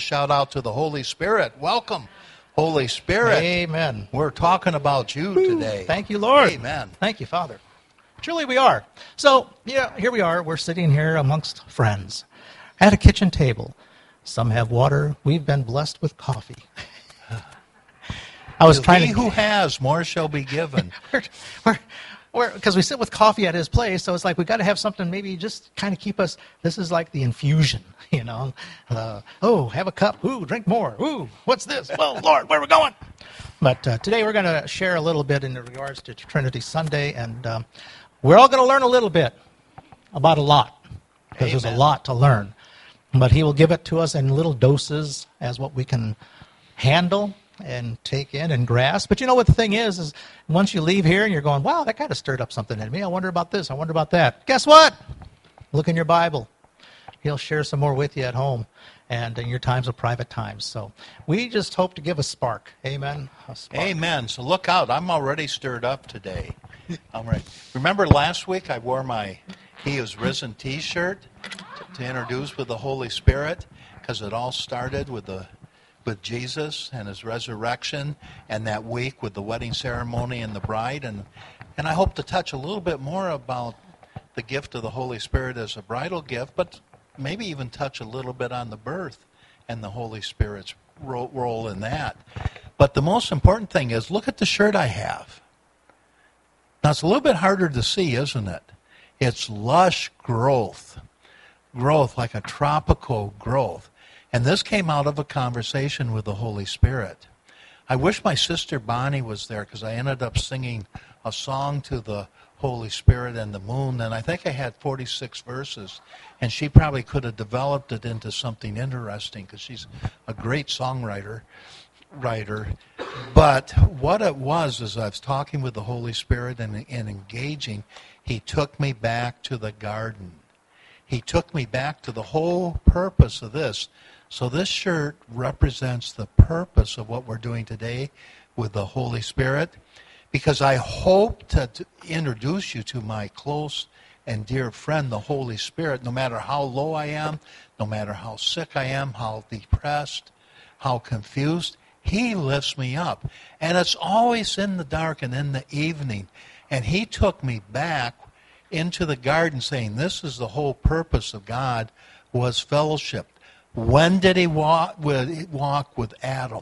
shout out to the Holy Spirit. Welcome, Holy Spirit. Amen. We're talking about you today. Thank you, Lord. Amen. Thank you, Father. Truly we are. So, here we are. We're sitting here amongst friends at a kitchen table. Some have water. We've been blessed with coffee. I was trying He who has, more shall be given. Because we sit with coffee at his place, so it's like we've got to have something maybe just kind of keep us. This is like the infusion, oh, have a cup. Ooh, drink more. Ooh, what's this? Well, Lord, where are we going? But today we're going to share a little bit in regards to Trinity Sunday, and we're all going to learn a little bit about a lot, because there's a lot to learn. But he will give it to us in little doses as what we can handle and take in and grasp. But you know what the thing is once you leave here and you're going, wow, that kind of stirred up something in me. I wonder about this. I wonder about that. Guess what? Look in your Bible. He'll share some more with you at home and in your times of private times. So we just hope to give a spark. Amen. A spark. Amen. So look out. I'm already stirred up today. All right. Remember last week I wore my He is Risen t-shirt to introduce with the Holy Spirit, because it all started with Jesus and his resurrection, and that week with the wedding ceremony and the bride. And I hope to touch a little bit more about the gift of the Holy Spirit as a bridal gift, but maybe even touch a little bit on the birth and the Holy Spirit's role in that. But the most important thing is, look at the shirt I have. Now, it's a little bit harder to see, isn't it? It's lush growth like a tropical growth. And this came out of a conversation with the Holy Spirit. I wish my sister Bonnie was there, because I ended up singing a song to the Holy Spirit and the moon, and I think I had 46 verses, and she probably could have developed it into something interesting, because she's a great songwriter. But what it was is I was talking with the Holy Spirit and engaging. He took me back to the garden. He took me back to the whole purpose of this. So this shirt represents the purpose of what we're doing today with the Holy Spirit, because I hope to introduce you to my close and dear friend, the Holy Spirit. No matter how low I am, no matter how sick I am, how depressed, how confused, he lifts me up. And it's always in the dark and in the evening. And he took me back into the garden, saying this is the whole purpose of God, was fellowship. When did he walk with Adam?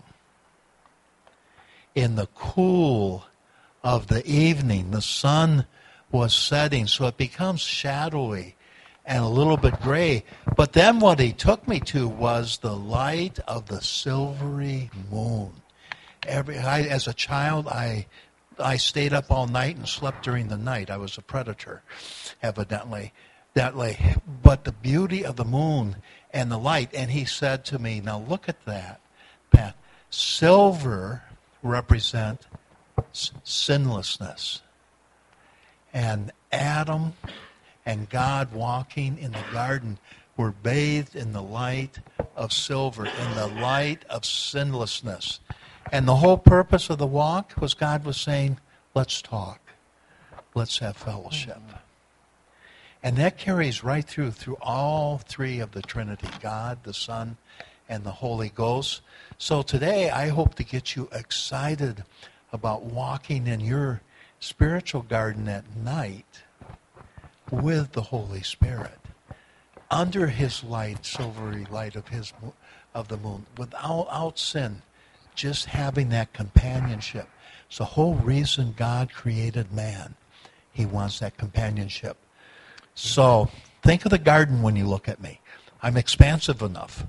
In the cool of the evening. The sun was setting, so it becomes shadowy and a little bit gray. But then what he took me to was the light of the silvery moon. As a child, I stayed up all night and slept during the night. I was a predator, evidently. But the beauty of the moon and the light. And he said to me, now look at that, Pat. Silver represent sinlessness. And Adam and God walking in the garden were bathed in the light of silver, in the light of sinlessness. And the whole purpose of the walk was God was saying, let's talk. Let's have fellowship. And that carries right through all three of the Trinity, God, the Son, and the Holy Ghost. So today I hope to get you excited about walking in your spiritual garden at night with the Holy Spirit, under his light, silvery light of the moon, without sin, just having that companionship. It's the whole reason God created man. He wants that companionship. So think of the garden when you look at me. I'm expansive enough.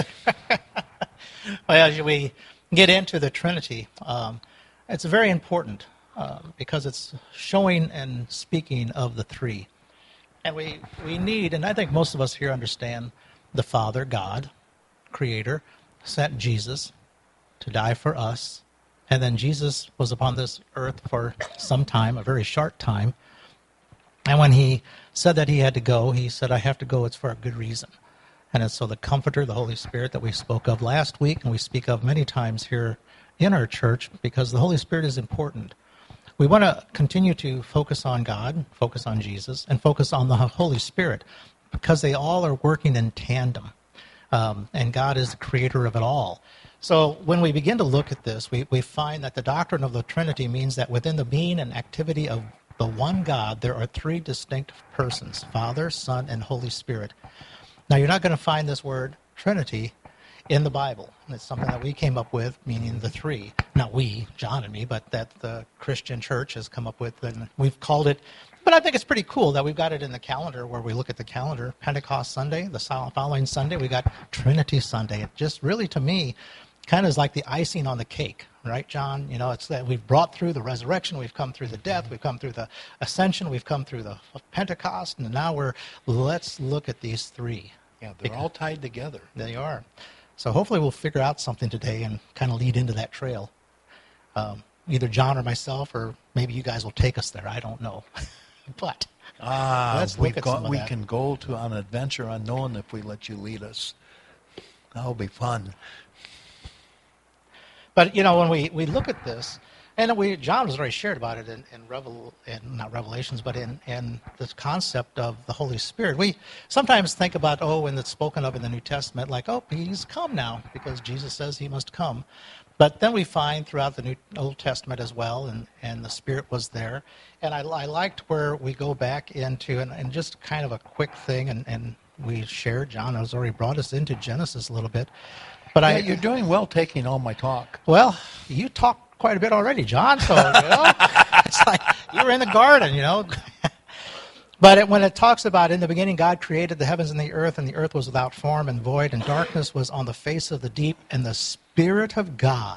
Well, as we get into the Trinity, it's very important because it's showing and speaking of the three. And we need, and I think most of us here understand, the Father, God, Creator, sent Jesus to die for us. And then Jesus was upon this earth for some time, a very short time. And when he said that he had to go, he said, I have to go, it's for a good reason. And so the Comforter, the Holy Spirit that we spoke of last week, and we speak of many times here in our church, because the Holy Spirit is important. We want to continue to focus on God, focus on Jesus, and focus on the Holy Spirit, because they all are working in tandem. and God is the creator of it all. So when we begin to look at this, we find that the doctrine of the Trinity means that within the being and activity of the one God, there are three distinct persons, Father, Son, and Holy Spirit. Now, you're not going to find this word Trinity in the Bible. It's something that we came up with, meaning the three. Not we, John and me, but that the Christian church has come up with, and we've called it. But I think it's pretty cool that we've got it in the calendar where we look at the calendar. Pentecost Sunday, the following Sunday, we got Trinity Sunday. It just really, to me, kind of is like the icing on the cake, right, John? You know, it's that we've brought through the resurrection, we've come through the death, we've come through the ascension, we've come through the Pentecost, and now let's look at these three. Yeah, they're all tied together. They are. So hopefully we'll figure out something today and kind of lead into that trail. Either John or myself, or maybe you guys will take us there. I don't know. But let's look at some of we that. can go on an adventure unknown if we let you lead us. That'll be fun. But, you know, when we look at this, and John has already shared about it in not Revelations, but in this concept of the Holy Spirit. We sometimes think about, when it's spoken of in the New Testament, like, he's come now, because Jesus says he must come. But then we find throughout the Old Testament as well, and the Spirit was there. And I liked where we go back into, and just kind of a quick thing, and we shared, John has already brought us into Genesis a little bit. But you're doing well taking all my talk. Well, you talked quite a bit already, John, so, it's like you were in the garden, But when it talks about, in the beginning, God created the heavens and the earth was without form and void, and darkness was on the face of the deep, and the Spirit of God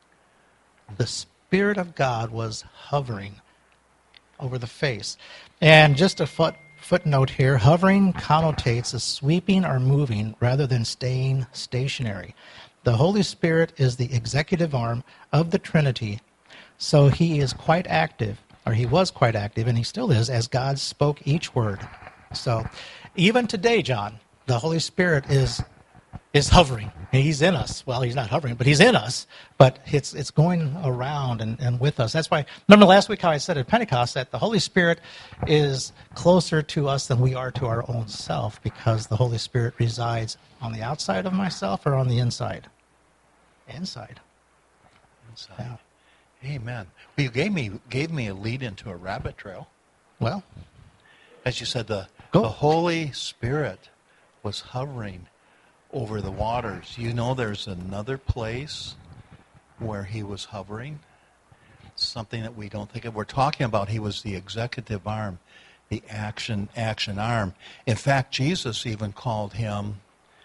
was hovering over the face. And just a footnote here, hovering connotates a sweeping or moving rather than staying stationary. The Holy Spirit is the executive arm of the Trinity, so he is quite active, or he was quite active, and he still is, as God spoke each word. So even today, John, the Holy Spirit is hovering. He's in us. Well, he's not hovering, but he's in us. But it's going around and with us. That's why, remember last week how I said at Pentecost that the Holy Spirit is closer to us than we are to our own self, because the Holy Spirit resides on the outside of myself or on the inside? Inside. Yeah. Amen. Well, you gave me a lead into a rabbit trail. Well, as you said, the Holy Spirit was hovering over the waters. There's another place where he was hovering. Something that we don't think of. We're talking about he was the executive arm, the action arm. In fact, Jesus even called him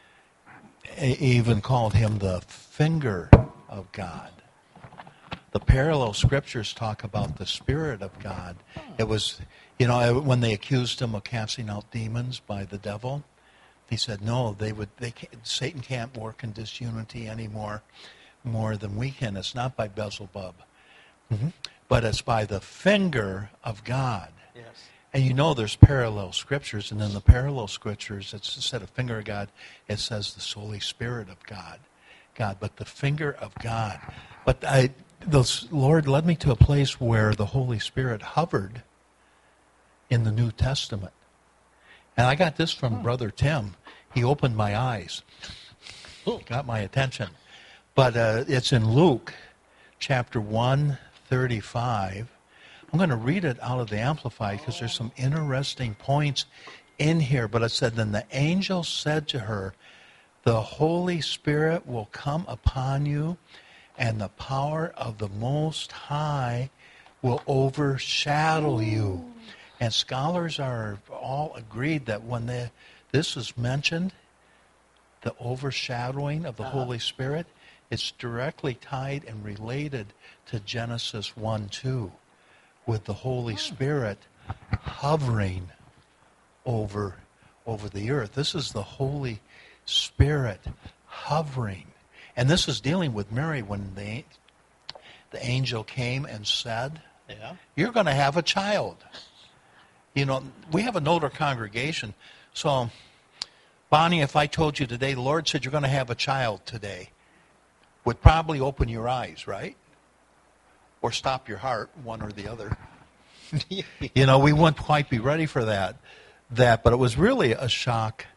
the finger of God. The parallel scriptures talk about the Spirit of God. It was, when they accused him of casting out demons by the devil, he said, no, Satan can't work in disunity anymore, more than we can. It's not by Beelzebub, but it's by the finger of God. yes. And there's parallel scriptures, and in the parallel scriptures, it's instead of finger of God, it says the Holy Spirit of God, but the finger of God. But the Lord led me to a place where the Holy Spirit hovered in the New Testament. And I got this from Brother Tim. He opened my eyes, got my attention. But it's in Luke chapter 1:35. I'm going to read it out of the Amplified because there's some interesting points in here. But it said, then the angel said to her, the Holy Spirit will come upon you, and the power of the Most High will overshadow you. And scholars are all agreed that when this is mentioned, the overshadowing of the Holy Spirit, it's directly tied and related to Genesis 1:2, with the Holy Spirit hovering over the earth. This is the Holy Spirit hovering. And this is dealing with Mary when the angel came and said, you're going to have a child. We have an older congregation. So, Bonnie, if I told you today, the Lord said you're going to have a child today, would probably open your eyes, right? Or stop your heart, one or the other. We wouldn't quite be ready for that. But it was really a shock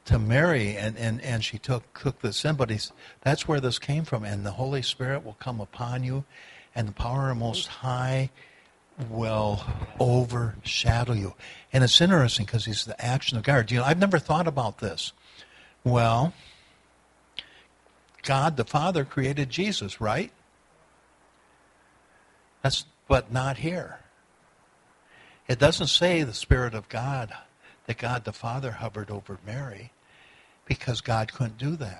to Mary, and she took this in. But that's where this came from. And the Holy Spirit will come upon you, and the power of the Most High will overshadow you. And it's interesting because he's the action of God. I've never thought about this. Well, God the Father created Jesus, right? But not here. It doesn't say the Spirit of God, that God the Father hovered over Mary, because God couldn't do that.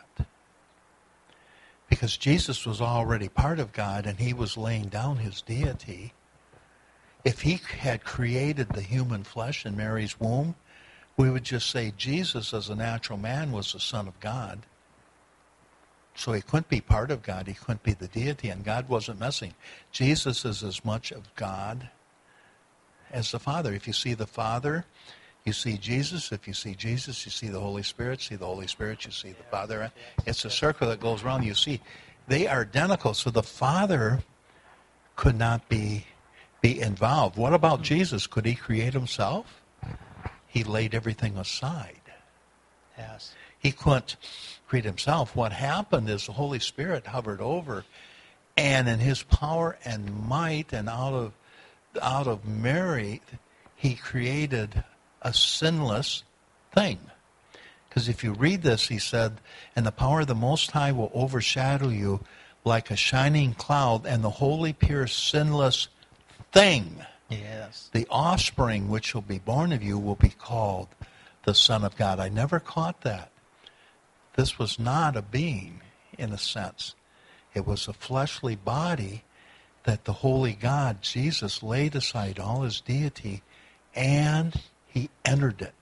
Because Jesus was already part of God, and he was laying down his deity. If he had created the human flesh in Mary's womb, we would just say Jesus as a natural man was the Son of God. So he couldn't be part of God. He couldn't be the deity, and God wasn't messing. Jesus is as much of God as the Father. If you see the Father, you see Jesus. If you see Jesus, you see the Holy Spirit. See the Holy Spirit, you see the Father. It's a circle that goes around. You see, they are identical. So the Father could not be involved. What about Jesus? Could he create himself? He laid everything aside. Yes. He couldn't create himself. What happened is the Holy Spirit hovered over, and in his power and might, and out of Mary, he created a sinless thing. Because if you read this, he said, and the power of the Most High will overshadow you like a shining cloud, and the holy, pure, sinless thing, Yes. the offspring which will be born of you, will be called the Son of God. I never caught that. This was not a being, in a sense. It was a fleshly body that the holy God, Jesus, laid aside all his deity, and he entered it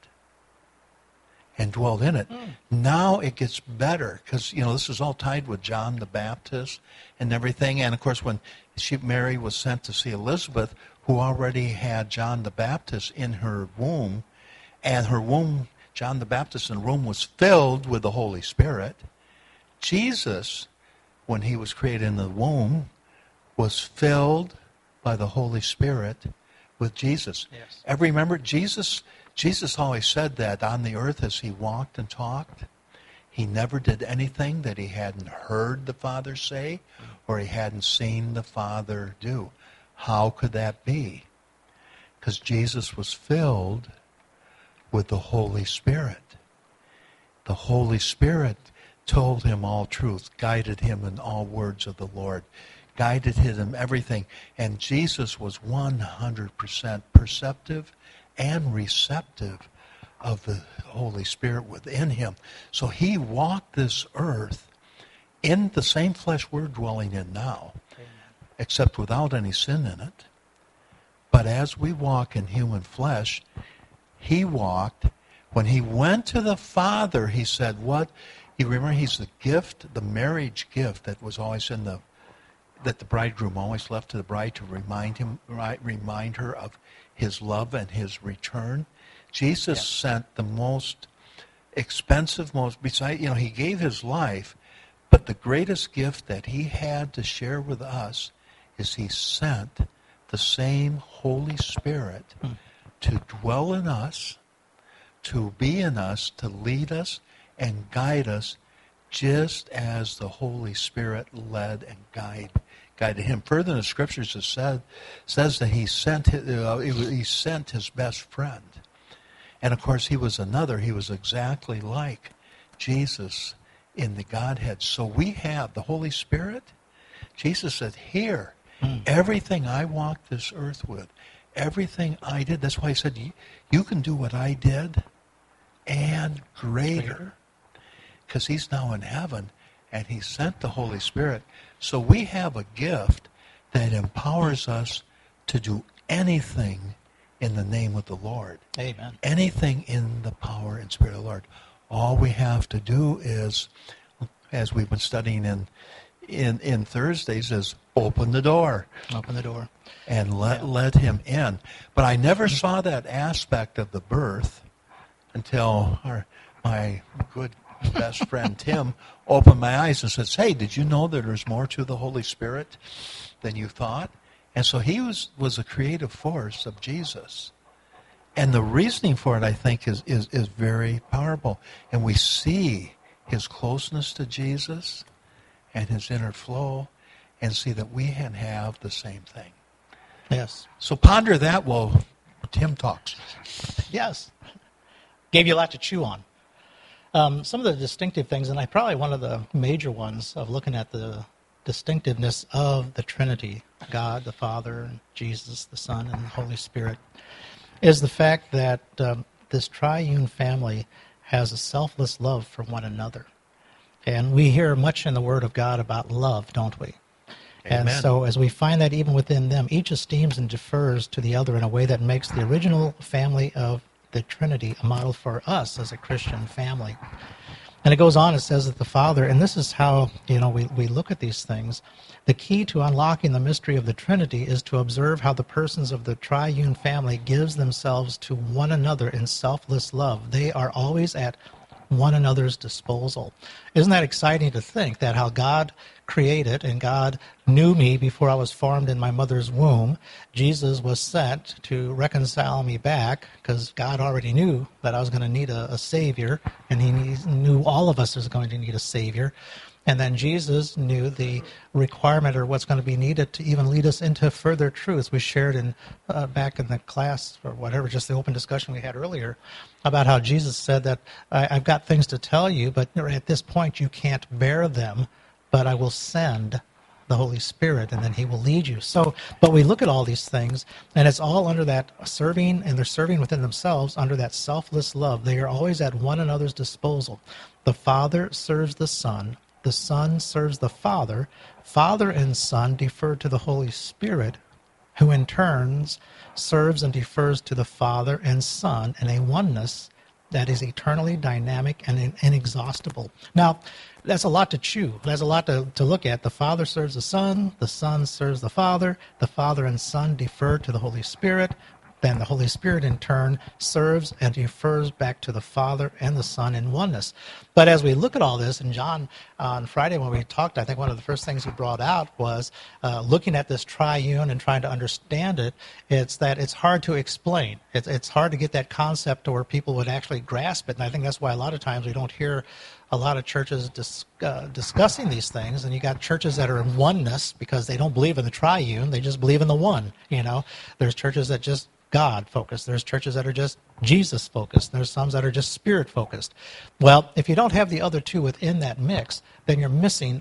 and dwelled in it. Now it gets better, because this is all tied with John the Baptist and everything. And of course, when Mary was sent to see Elizabeth, who already had John the Baptist in her womb, and her womb, John the Baptist in the womb, was filled with the Holy Spirit. Jesus, when he was created in the womb, was filled by the Holy Spirit with Jesus. Yes. Remember, Jesus always said that on the earth as he walked and talked, he never did anything that he hadn't heard the Father say or he hadn't seen the Father do. How could that be? Because Jesus was filled with the Holy Spirit. The Holy Spirit told him all truth, guided him in all words of the Lord, guided him in everything. And Jesus was 100% perceptive and receptive of the Holy Spirit within him. So he walked this earth in the same flesh we're dwelling in now, except without any sin in it. But as we walk in human flesh, he walked. When he went to the Father, he said, what? You remember, he's the gift, the marriage gift that was always that the bridegroom always left to the bride to remind her of his love and his return. Jesus sent the most expensive, he gave his life, but the greatest gift that he had to share with us is he sent the same Holy Spirit to dwell in us, to be in us, to lead us and guide us, just as the Holy Spirit led and guided him. Further in the Scriptures, it says that he sent his best friend. And of course, he was exactly like Jesus in the Godhead. So we have the Holy Spirit. Jesus said, here, everything I walked this earth with, everything I did, that's why he said, you can do what I did and greater. Because he's now in heaven, and he sent the Holy Spirit. So we have a gift that empowers us to do anything in the name of the Lord. Amen. Anything in the power and spirit of the Lord. All we have to do is, as we've been studying in Thursdays, is open the door. Open the door. And let him in. But I never saw that aspect of the birth until my good best friend Tim opened my eyes and says, hey, did you know that there's more to the Holy Spirit than you thought? And so he was a creative force of Jesus. And the reasoning for it, I think, is very powerful. And we see his closeness to Jesus and his inner flow and see that we can have the same thing. Yes. So ponder that while Tim talks. Yes. Gave you a lot to chew on. Some of the distinctive things, and probably one of the major ones of looking at the distinctiveness of the Trinity, God, the Father, Jesus, the Son, and the Holy Spirit, is the fact that this triune family has a selfless love for one another. And we hear much in the Word of God about love, don't we? Amen. And so as we find that even within them, each esteems and defers to the other in a way that makes the original family of the Trinity a model for us as a Christian family. And it goes on, it says that the Father, and this is how, we look at these things, the key to unlocking the mystery of the Trinity is to observe how the persons of the triune family gives themselves to one another in selfless love. They are always at one another's disposal. Isn't that exciting to think that how God created and God knew me before I was formed in my mother's womb? Jesus was sent to reconcile me back because God already knew that I was going to need a Savior, and he knew all of us is going to need a Savior. And then Jesus knew the requirement or what's going to be needed to even lead us into further truths. We shared in back in the class or whatever, just the open discussion we had earlier about how Jesus said that I've got things to tell you, but at this point you can't bear them, but I will send the Holy Spirit, and then he will lead you. So, but we look at all these things, and it's all under that serving, and they're serving within themselves under that selfless love. They are always at one another's disposal. The Father serves the Son serves the Father. Father and Son defer to the Holy Spirit, who in turns serves and defers to the Father and Son in a oneness that is eternally dynamic and inexhaustible. Now, that's a lot to chew. There's a lot to look at. The Father serves the Son serves the Father and Son defer to the Holy Spirit. Then the Holy Spirit, in turn, serves and defers back to the Father and the Son in oneness. But as we look at all this, and John, on Friday when we talked, I think one of the first things he brought out was looking at this triune and trying to understand it, it's that it's hard to explain. It's hard to get that concept to where people would actually grasp it. And I think that's why a lot of times we don't hear a lot of churches discussing these things. And you got churches that are in oneness because they don't believe in the triune. They just believe in the one. There's churches that just God focused. There's churches that are just Jesus focused. There's some that are just Spirit focused. Well, if you don't have the other two within that mix, then you're missing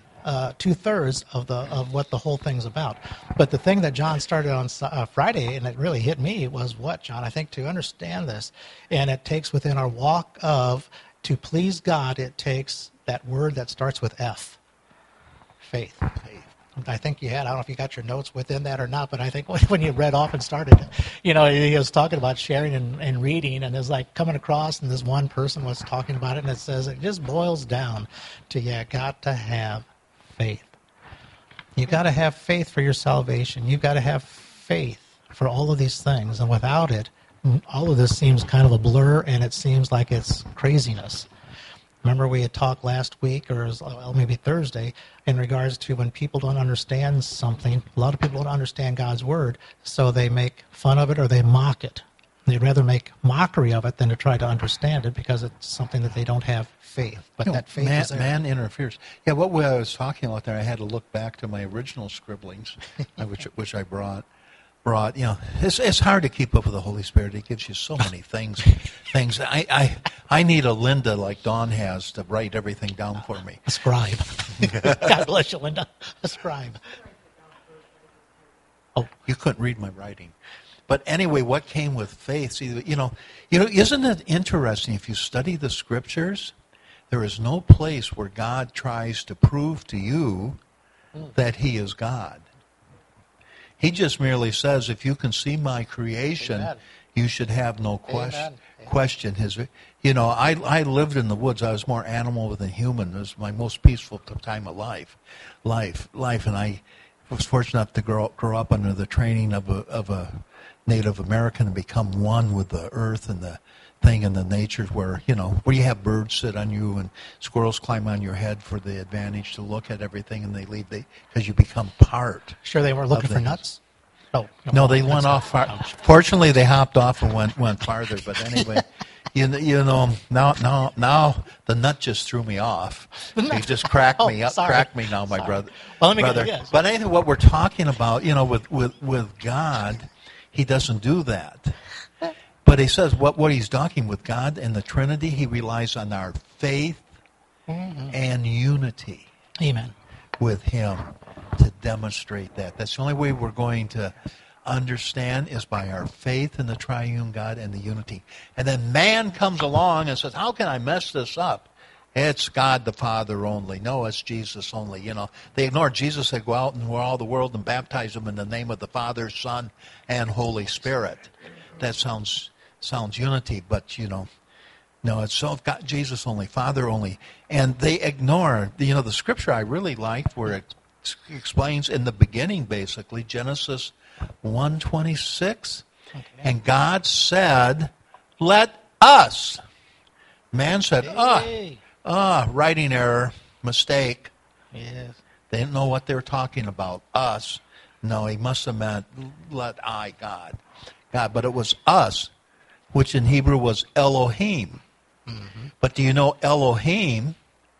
2/3 of what the whole thing's about. But the thing that John started on Friday, and it really hit me, was what, John? I think to understand this, and it takes within our walk of to please God, it takes that word that starts with F, faith. I think you had, I don't know if you got your notes within that or not, but I think when you read off and started, he was talking about sharing and reading, and it was like coming across, and this one person was talking about it, and it says it just boils down to, got to have faith. You got to have faith for your salvation. You've got to have faith for all of these things, and without it, all of this seems kind of a blur, and it seems like it's craziness. Remember we had talked last week, or maybe Thursday, in regards to when people don't understand something. A lot of people don't understand God's Word, so they make fun of it or they mock it. They'd rather make mockery of it than to try to understand it because it's something that they don't have faith. But that faith is there. Man interferes. Yeah, what I was talking about there, I had to look back to my original scribblings, which I brought. It's hard to keep up with the Holy Spirit. He gives you so many things. I need a Linda like Dawn has to write everything down for me. A scribe. God bless you, Linda. A scribe. Oh, you couldn't read my writing. But anyway, what came with faith? See, isn't it interesting if you study the Scriptures? There is no place where God tries to prove to you that He is God. He just merely says, if you can see my creation, Amen. You should have no question. I lived in the woods. I was more animal than human. It was my most peaceful time of life. And I was fortunate enough to grow up under the training of a Native American and become one with the earth and the thing and the nature where you have birds sit on you and squirrels climb on your head for the advantage to look at everything, and they leave because you become part. Sure they weren't looking for nuts? No, they went off far. Fortunately, they hopped off and went farther. But anyway, you know, now the nut just threw me off. He just cracked me up, sorry. cracked me now, my brother. Well, let me brother. yes. But anything, what we're talking about, you know, with God, He doesn't do that. But He says what He's talking with God and the Trinity, He relies on our faith and unity. Amen. With Him to demonstrate that. That's the only way we're going to understand is by our faith in the triune God and the unity. And then man comes along and says, how can I mess this up? It's God the Father only. No, it's Jesus only. You know, they ignore Jesus. They go out and all the world and baptize them in the name of the Father, Son, and Holy Spirit. That sounds unity, but you know, no, it's so God, Jesus only, Father only. And they ignore, you know, the scripture I really liked where it explains in the beginning, basically, Genesis 1:26. Okay. And God said, let us. Man said, writing error, mistake. Yes. They didn't know what they were talking about. Us. No, he must have meant, let I, God. But it was us, which in Hebrew was Elohim. Mm-hmm. But do you know Elohim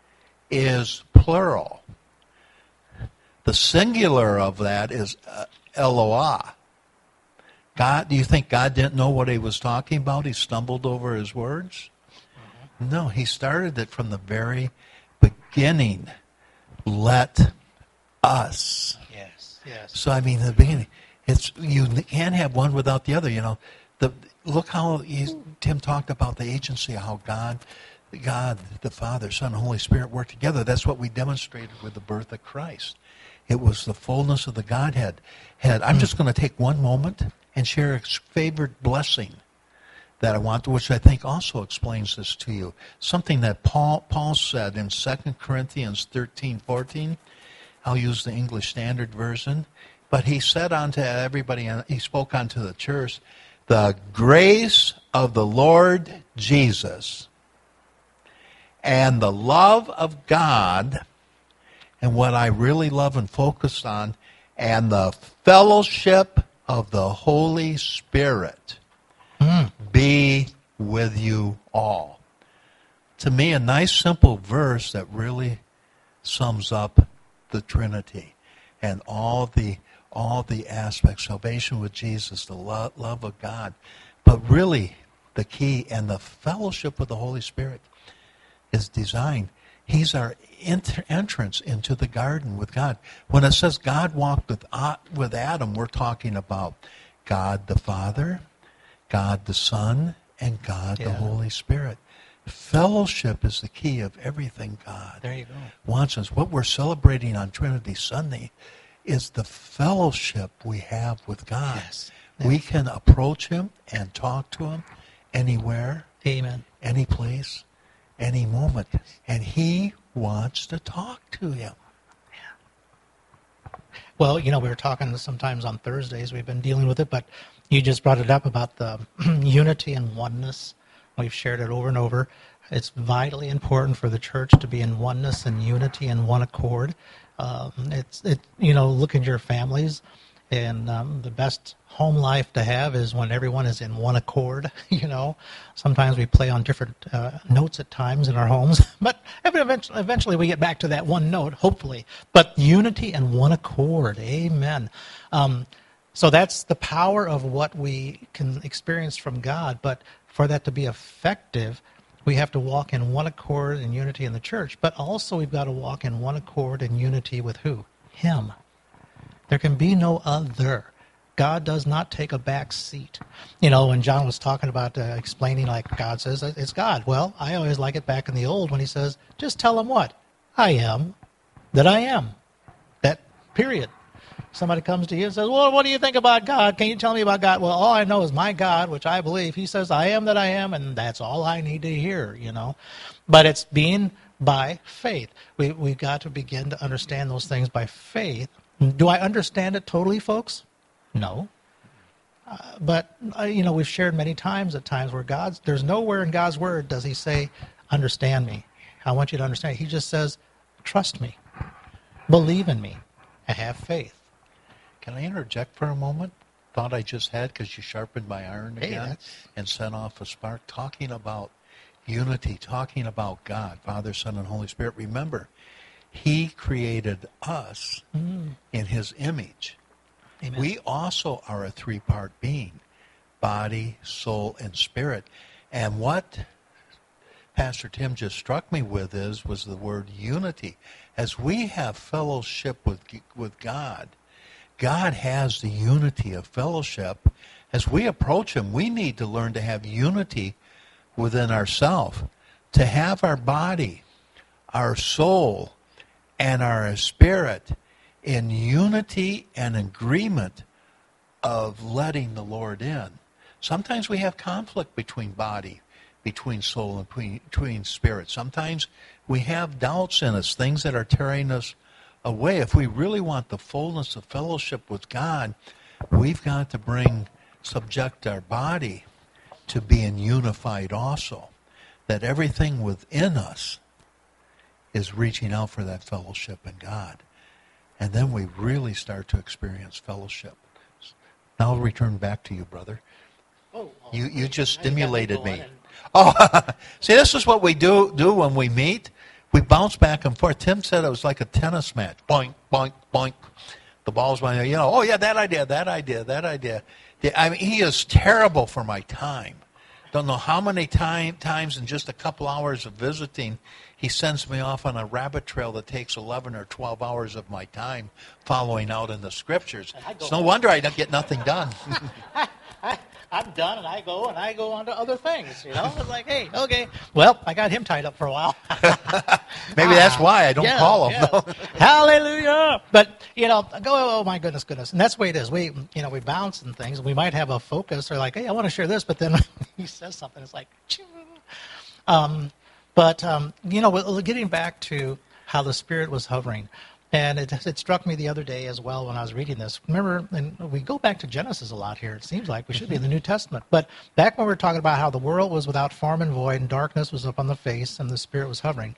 is plural? The singular of that is Eloah. God, do you think God didn't know what He was talking about? He stumbled over His words? Mm-hmm. No, He started it from the very beginning. Let us. Yes. So I mean, the beginning. You can't have one without the other. You know, look how Tim talked about the agency, how God, the Father, Son, and Holy Spirit work together. That's what we demonstrated with the birth of Christ. It was the fullness of the Godhead. I'm just going to take one moment and share a favorite blessing that I want, which I think also explains this to you. Something that Paul said in 2 Corinthians 13:14. I'll use the English Standard Version. But he said unto everybody, and he spoke unto the church, the grace of the Lord Jesus and the love of God, and what I really love and focused on, and the fellowship of the Holy Spirit be with you all. To me, a nice simple verse that really sums up the Trinity and all the aspects, salvation with Jesus, the love of God, but really the key and the fellowship with the Holy Spirit is designed. He's our entrance into the garden with God. When it says God walked with Adam, we're talking about God the Father, God the Son, and God the Holy Spirit. Fellowship is the key of everything God wants us. What we're celebrating on Trinity Sunday is the fellowship we have with God. Yes. We can approach Him and talk to Him anywhere, Amen, any place, any moment. And He wants to talk to Him. Well, you know, we were talking sometimes on Thursdays, we've been dealing with it, but you just brought it up about the unity and oneness. We've shared it over and over. It's vitally important for the church to be in oneness and unity and one accord. Look at your families, and the best home life to have is when everyone is in one accord. You know, sometimes we play on different notes at times in our homes, but eventually we get back to that one note, hopefully. But unity and one accord, amen. So that's the power of what we can experience from God, but for that to be effective, we have to walk in one accord and unity in the church, but also we've got to walk in one accord and unity with who? Him. There can be no other. God does not take a back seat. You know, when John was talking about explaining, like God says, it's God. Well, I always like it back in the old when he says, just tell him what? I am that I am. That period. Somebody comes to you and says, well, what do you think about God? Can you tell me about God? Well, all I know is my God, which I believe. He says, I am that I am, and that's all I need to hear, you know. But it's being by faith. We've got to begin to understand those things by faith. Do I understand it totally, folks? No. But we've shared many times at times where there's nowhere in God's Word does He say, understand me. I want you to understand. He just says, trust me. Believe in me. And have faith. Can I interject for a moment? thought I just had because you sharpened my iron Hey, again and sent off a spark, talking about unity, talking about God, Father, Son, and Holy Spirit. Remember, He created us in His image. Amen. We also are a three-part being, body, soul, and spirit. And what Pastor Tim just struck me with was the word unity. As we have fellowship with God, God has the unity of fellowship. As we approach Him, we need to learn to have unity within ourselves, to have our body, our soul, and our spirit in unity and agreement of letting the Lord in. Sometimes we have conflict between body, between soul, and between spirit. Sometimes we have doubts in us, things that are tearing us away. If we really want the fullness of fellowship with God, we've got to subject our body to being unified also. That everything within us is reaching out for that fellowship in God. And then we really start to experience fellowship. Now I'll return back to you, brother. You just stimulated me. See, this is what we do when we meet. We bounce back and forth. Tim said it was like a tennis match. Boink, boink, boink. The ball's going, that idea. I mean, he is terrible for my time. Don't know how many times in just a couple hours of visiting, he sends me off on a rabbit trail that takes 11 or 12 hours of my time following out in the Scriptures. It's no wonder I don't get nothing done. I'm done, and I go on to other things. It's like, hey, okay. Well, I got him tied up for a while. Maybe that's why I don't call him. Yeah. Hallelujah! But oh my goodness, and that's the way it is. We bounce and things. We might have a focus, or like, hey, I want to share this, but then he says something. It's like, getting back to how the Spirit was hovering. And it struck me the other day as well when I was reading this. Remember, and we go back to Genesis a lot here. It seems like we should be in the New Testament. But back when we were talking about how the world was without form and void, and darkness was up on the face, and the Spirit was hovering.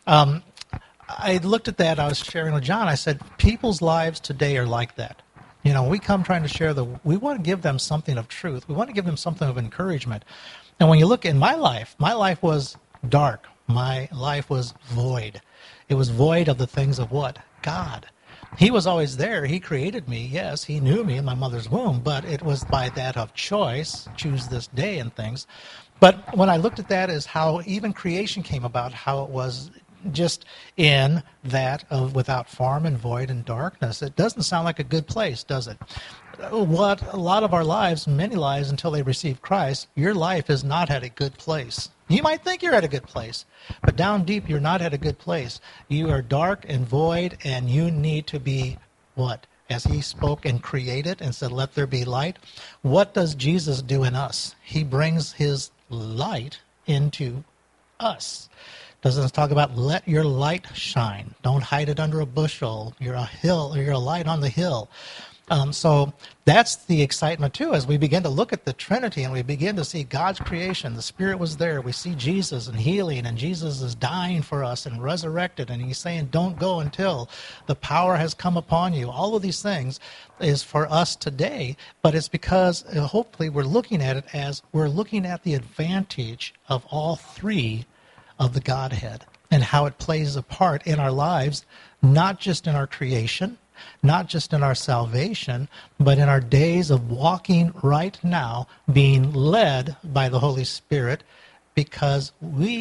I looked at that. I was sharing with John. I said, people's lives today are like that. We come trying to share we want to give them something of truth. We want to give them something of encouragement. And when you look in my life was dark. My life was void. It was void of the things of what? God. He was always there. He created me. Yes, He knew me in my mother's womb, but it was by that of choice, choose this day and things. But when I looked at that as how even creation came about, how it was just in that of without form and void and darkness, it doesn't sound like a good place, does it? What a lot of our lives, many lives until they receive Christ, your life is not at a good place. You might think you're at a good place, but down deep you're not at a good place. You are dark and void, and you need to be what? As He spoke and created and said, let there be light. What does Jesus do in us? He brings His light into us. Doesn't talk about let your light shine. Don't hide it under a bushel. You're a hill, or you're a light on the hill. So that's the excitement too, as we begin to look at the Trinity and we begin to see God's creation. The Spirit was there. We see Jesus and healing, and Jesus is dying for us and resurrected, and He's saying, don't go until the power has come upon you. All of these things is for us today, but it's because hopefully we're looking at it as we're looking at the advantage of all three of the Godhead and how it plays a part in our lives, not just in our creation, not just in our salvation, but in our days of walking right now, being led by the Holy Spirit, because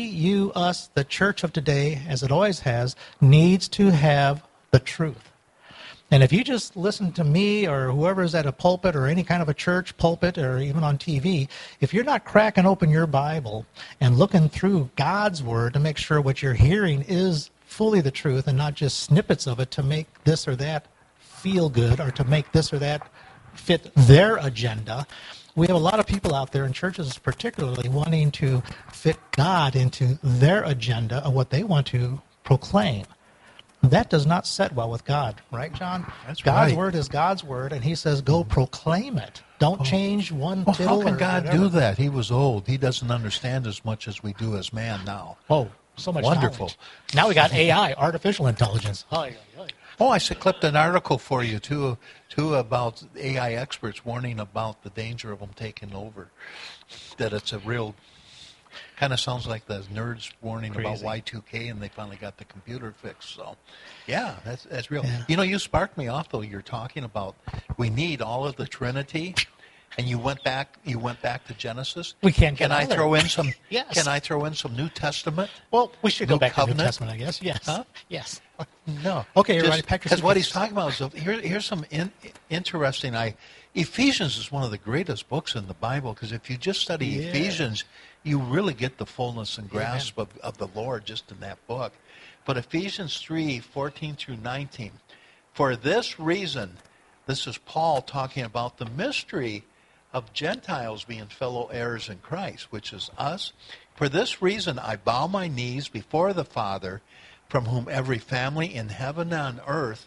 us, the church of today, as it always has, needs to have the truth. And if you just listen to me or whoever's at a pulpit or any kind of a church pulpit or even on TV, if you're not cracking open your Bible and looking through God's Word to make sure what you're hearing is fully the truth and not just snippets of it to make this or that feel good or to make this or that fit their agenda. We have a lot of people out there in churches particularly wanting to fit God into their agenda of what they want to proclaim. That does not set well with God, right, John? That's God's right. Word is God's Word, and He says, go proclaim it. Don't change one tittle. How can God whatever. do that? He was old. He doesn't understand as much as we do as man now. Oh, So much Wonderful. knowledge. Now we got AI, artificial intelligence. Oh, I clipped an article for you too about AI experts warning about the danger of them taking over. That it's a real kind of sounds like the nerds warning about Crazy. Y2K, and they finally got the computer fixed. So, yeah, that's real. Yeah. You know, you sparked me off though. You're talking about we need all of the Trinity, and you went back to Genesis. We can't get Can I out of throw there. in some? Yes. Can I throw in some New Testament? Well, we should go New back to the New Covenant? Testament, I guess. Yes. Huh? Yes. No. Okay, everybody, pack your Because what he's suitcases. talking about is here's some interesting. Ephesians is one of the greatest books in the Bible because if you just study Yeah. Ephesians, you really get the fullness and grasp of the Lord just in that book. But Ephesians 3:14 through 19. For this reason, this is Paul talking about the mystery of Gentiles being fellow heirs in Christ, which is us. For this reason, I bow my knees before the Father, from whom every family in heaven and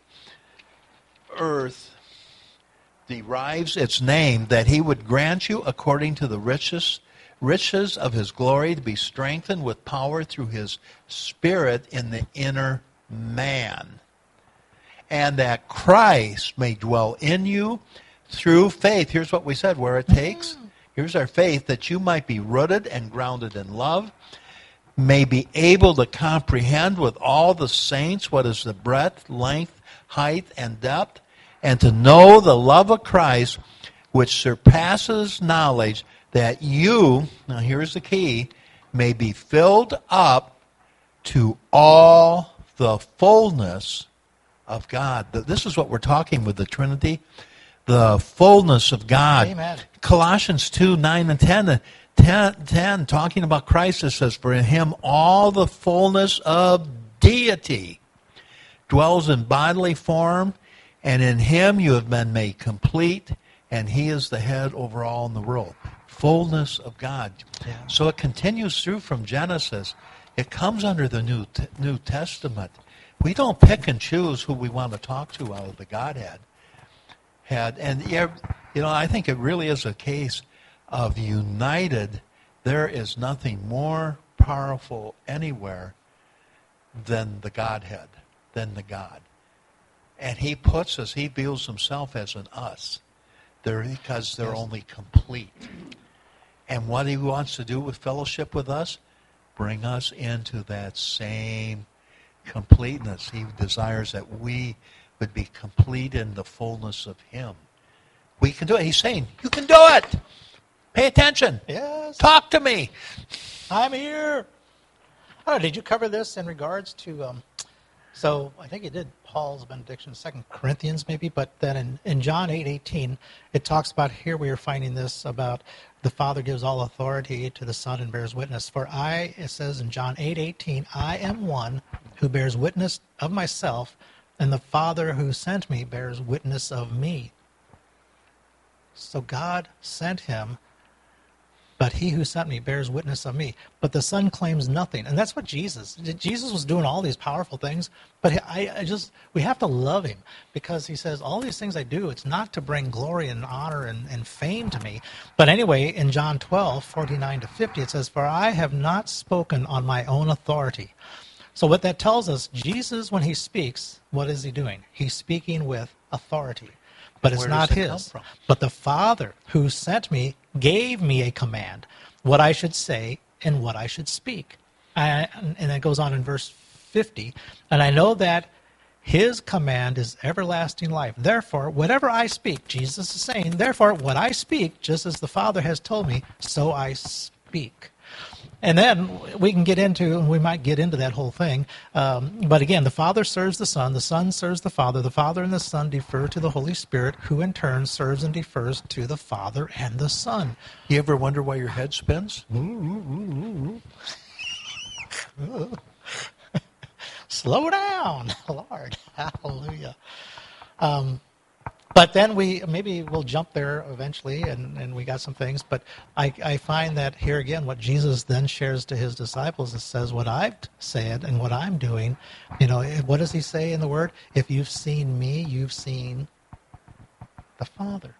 earth derives its name, that he would grant you, according to the riches of his glory, to be strengthened with power through his Spirit in the inner man, and that Christ may dwell in you through faith. Here's what we said, where it takes. Here's our faith, that you might be rooted and grounded in love, may be able to comprehend with all the saints what is the breadth, length, height, and depth, and to know the love of Christ, which surpasses knowledge, that you, now here's the key, may be filled up to all the fullness of God. This is what we're talking with the Trinity, the fullness of God. Amen. Colossians 2:9 and 10, talking about Christ, it says, for in him all the fullness of deity dwells in bodily form, and in him you have been made complete, and he is the head over all in the world. Fullness of God. Yeah. So it continues through from Genesis. It comes under the New Testament. We don't pick and choose who we want to talk to out of the Godhead. I think it really is a case of united. There is nothing more powerful anywhere than the Godhead, than the God. And he puts us, he views himself as an us, because they're only complete. And what he wants to do with fellowship with us, bring us into that same completeness. He desires that we would be complete in the fullness of him. We can do it. He's saying, you can do it. Pay attention. Yes. Talk to me. I'm here. Oh, did you cover this in regards to, so I think you did Paul's benediction, 2 Corinthians maybe, but then in John 8:18, it talks about, here we are finding this about the Father gives all authority to the Son and bears witness. For it says in John 8:18, I am one who bears witness of myself, and the Father who sent me bears witness of me. So God sent him, but he who sent me bears witness of me. But the Son claims nothing. And that's what Jesus was doing all these powerful things, but we have to love him, because he says, all these things I do, it's not to bring glory and honor and fame to me. But anyway, in John 12:49-50, it says, for I have not spoken on my own authority. So what that tells us, Jesus, when he speaks, what is he doing? He's speaking with authority. But it's Where not does it come his. from? But the Father who sent me gave me a command, what I should say and what I should speak. And it goes on in verse 50. And I know that his command is everlasting life. Therefore, whatever I speak, Jesus is saying, therefore, what I speak, just as the Father has told me, so I speak. And then we might get into that whole thing. But again, the Father serves the Son serves the Father and the Son defer to the Holy Spirit, who in turn serves and defers to the Father and the Son. You ever wonder why your head spins? Slow down, Lord. Hallelujah. But then maybe we'll jump there eventually, and we got some things. But I find that here again, what Jesus then shares to his disciples, it says what I've said and what I'm doing. What does he say in the Word? If you've seen me, you've seen the Father.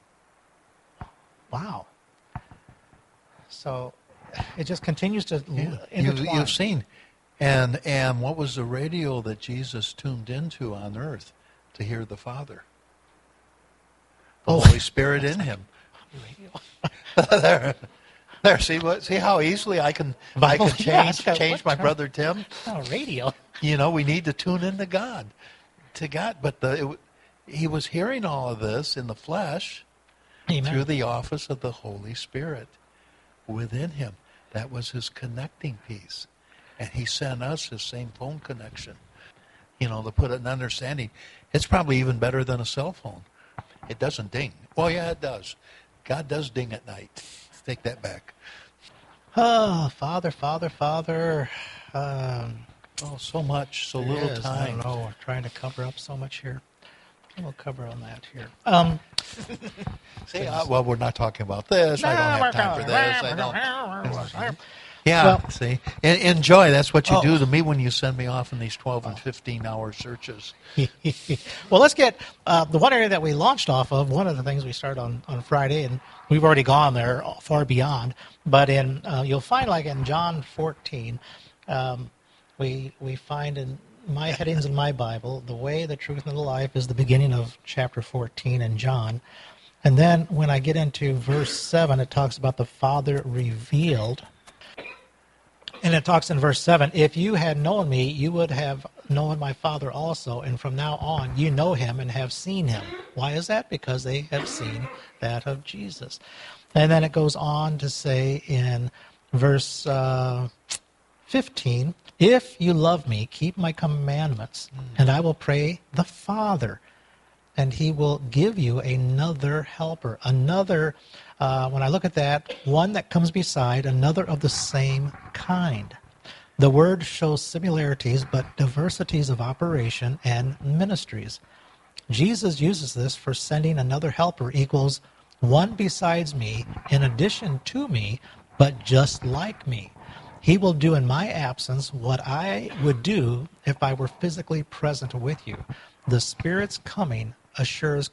Wow. So it just continues to intertwine. You've seen And what was the radio that Jesus tuned into on earth to hear the Father? The Holy Spirit in him. there. See how easily I can change my brother Tim? Oh, radio. You know, we need to tune into God. But he was hearing all of this in the flesh. Amen. Through the office of the Holy Spirit within him. That was his connecting piece. And he sent us his same phone connection. You know, to put it in understanding, it's probably even better than a cell phone. It doesn't ding. Well, yeah, it does. God does ding at night. Take that back. Oh, Father, Father, Father. Oh, so much, so little time. I don't know. We're trying to cover up so much here. We'll cover on that here. See, well, we're not talking about this. I don't have time for this. I don't. Yeah, well, see, enjoy. That's what you do to me when you send me off in these 12 and 15-hour searches. Well, let's get the one area that we launched off of. One of the things we started on Friday, and we've already gone there far beyond. But in you'll find, like in John 14, we find in my headings in my Bible, the way, the truth, and the life is the beginning of chapter 14 in John. And then when I get into verse 7, it talks about the Father revealed. And it talks in verse 7, if you had known me, you would have known my Father also, and from now on you know him and have seen him. Why is that? Because they have seen that of Jesus. And then it goes on to say in verse 15, if you love me, keep my commandments, and I will pray the Father, and he will give you another helper, another, when I look at that, one that comes beside, another of the same kind. The word shows similarities, but diversities of operation and ministries. Jesus uses this for sending another helper equals one besides me, in addition to me, but just like me. He will do in my absence what I would do if I were physically present with you. The Spirit's coming assures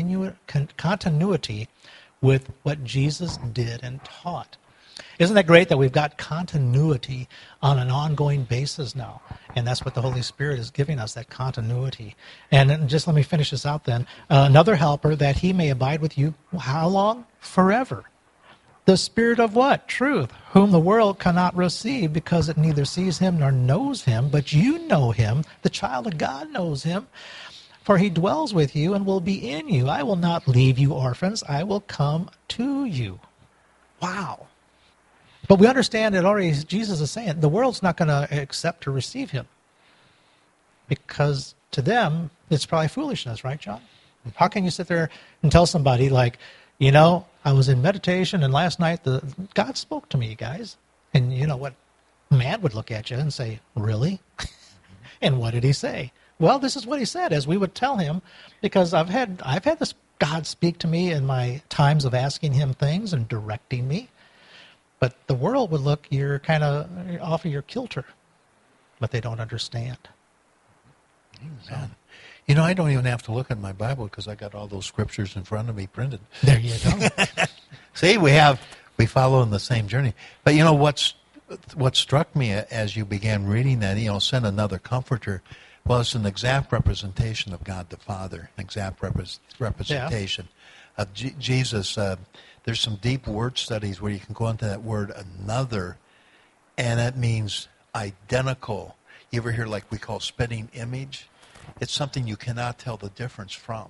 continuity with what Jesus did and taught. Isn't that great that we've got continuity on an ongoing basis now? And that's what the Holy Spirit is giving us, that continuity. And just let me finish this out then. Another helper, that he may abide with you, how long? Forever. The Spirit of what? Truth, whom the world cannot receive because it neither sees him nor knows him, but you know him. The child of God knows him. For he dwells with you and will be in you. I will not leave you orphans. I will come to you. Wow. But we understand that already Jesus is saying the world's not going to accept or receive him. Because to them, it's probably foolishness, right, John? How can you sit there and tell somebody like, you know, I was in meditation and last night God spoke to me, guys. And you know what? Man would look at you and say, really? And what did he say? Well, this is what he said, as we would tell him, because I've had this God speak to me in my times of asking him things and directing me. But the world would look, you're kind of off of your kilter. But they don't understand. Amen. So, you know, I don't even have to look at my Bible because I got all those scriptures in front of me printed. There you go. See, we follow in the same journey. But you know what struck me as you began reading that, you know, send another comforter. Well, it's an exact representation of God the Father, an exact representation of Jesus. There's some deep word studies where you can go into that word another, and that means identical. You ever hear like we call spitting image? It's something you cannot tell the difference from.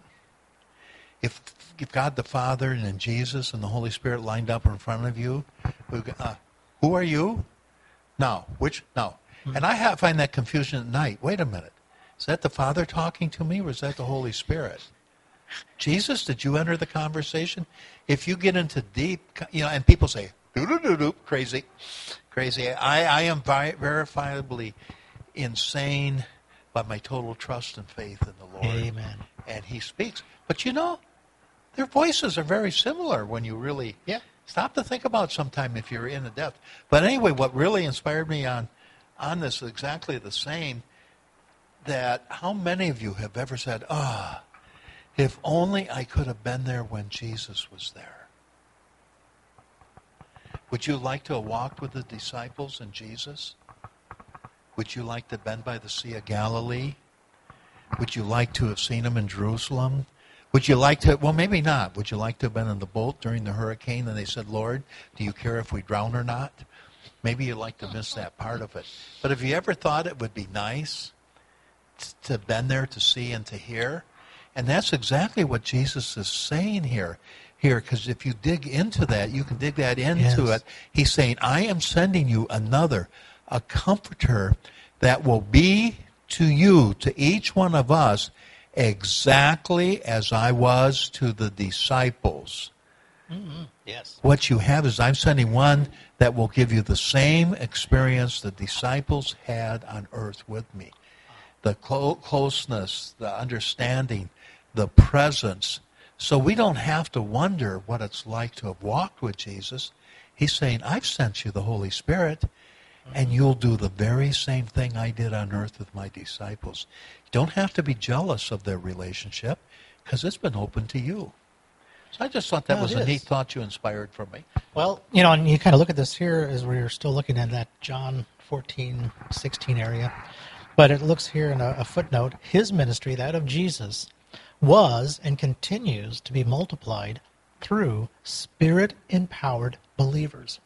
If God the Father and then Jesus and the Holy Spirit lined up in front of you, who are you? No. Which? No. And I find that confusion at night. Wait a minute. Is that the Father talking to me or is that the Holy Spirit? Jesus, did you enter the conversation? If you get into deep, you know, and people say, doo-doo-doo-doo, crazy. I am verifiably insane by my total trust and faith in the Lord. Amen. And he speaks. But you know, their voices are very similar when you really stop to think about sometime if you're in the depth. But anyway, what really inspired me on this is exactly the same, that how many of you have ever said, if only I could have been there when Jesus was there. Would you like to have walked with the disciples and Jesus? Would you like to have been by the Sea of Galilee? Would you like to have seen him in Jerusalem? Would you like to, well, maybe not. Would you like to have been in the boat during the hurricane and they said, Lord, do you care if we drown or not? Maybe you'd like to miss that part of it. But have you ever thought it would be nice to have been there to see and to hear? And that's exactly what Jesus is saying here. Because if you dig into that, you can dig that into Yes. it. He's saying, I am sending you a comforter that will be to you, to each one of us, exactly as I was to the disciples. Mm-hmm. Yes. What you have is I'm sending one that will give you the same experience the disciples had on earth with me. The closeness, the understanding, the presence. So we don't have to wonder what it's like to have walked with Jesus. He's saying, I've sent you the Holy Spirit, and you'll do the very same thing I did on earth with my disciples. You don't have to be jealous of their relationship, because it's been open to you. So I just thought that No, was it a is. neat thought you inspired for me. Well, and you kind of look at this here as we're still looking at that John 14:16 area. But it looks here in a footnote, his ministry, that of Jesus, was and continues to be multiplied through Spirit-empowered believers.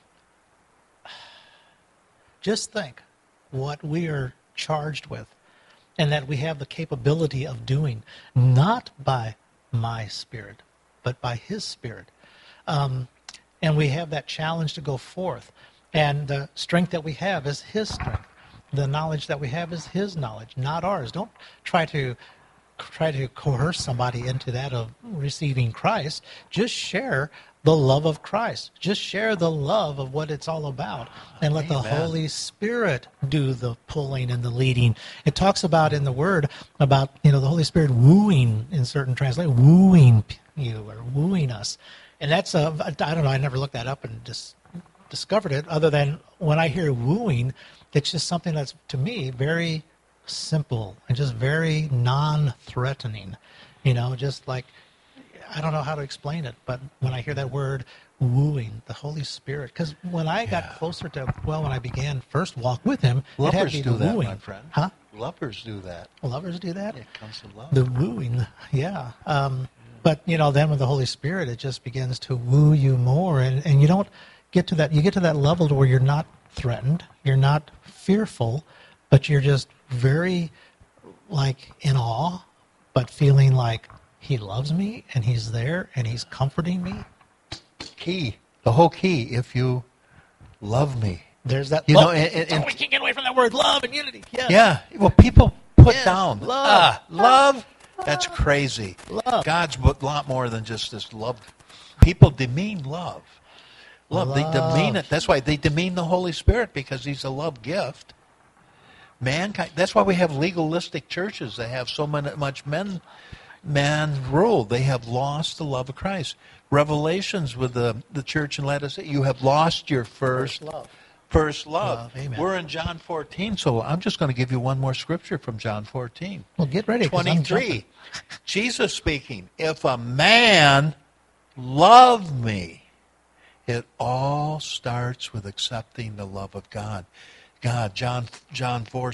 Just think what we are charged with and that we have the capability of doing, not by my Spirit, but by his Spirit. And we have that challenge to go forth. And the strength that we have is his strength. The knowledge that we have is his knowledge, not ours. Don't try to coerce somebody into that of receiving Christ. Just share the love of Christ. Just share the love of what it's all about. And let the Amen. Holy Spirit do the pulling and the leading. It talks about in the Word about, the Holy Spirit wooing in certain translations, wooing you or wooing us. And that's, I don't know, I never looked that up and just discovered it, other than when I hear wooing, it's just something that's, to me, very simple and just very non-threatening. Just like, I don't know how to explain it, but when I hear that word wooing, the Holy Spirit, because when I got closer to, when I began first walk with him, it had Lovers to be do that, wooing. my friend. Huh? Lovers do that. Lovers do that? It comes to love. The wooing, yeah. But, then with the Holy Spirit, it just begins to woo you more. And you don't get to that, you get to that level to where you're not threatened, you're not fearful, but you're just very, in awe, but feeling like he loves me and he's there and he's comforting me. The whole key, if you love me. There's that You love. know, and we can't get away from that word, love and unity. Yes. yeah, well, people put Yes, down love. love. That's crazy. Love. God's a lot more than just this love. People demean love. They demean it. That's why they demean the Holy Spirit, because he's a love gift. Mankind. That's why we have legalistic churches that have so much man rule. They have lost the love of Christ. Revelations with the church in Laodicea, you have lost your first love. First love. Amen. We're in John 14, so I'm just going to give you one more scripture from John 14. Well, get ready. 'Cause I'm 23. jumping. Jesus speaking, if a man love me, it all starts with accepting the love of God. John 4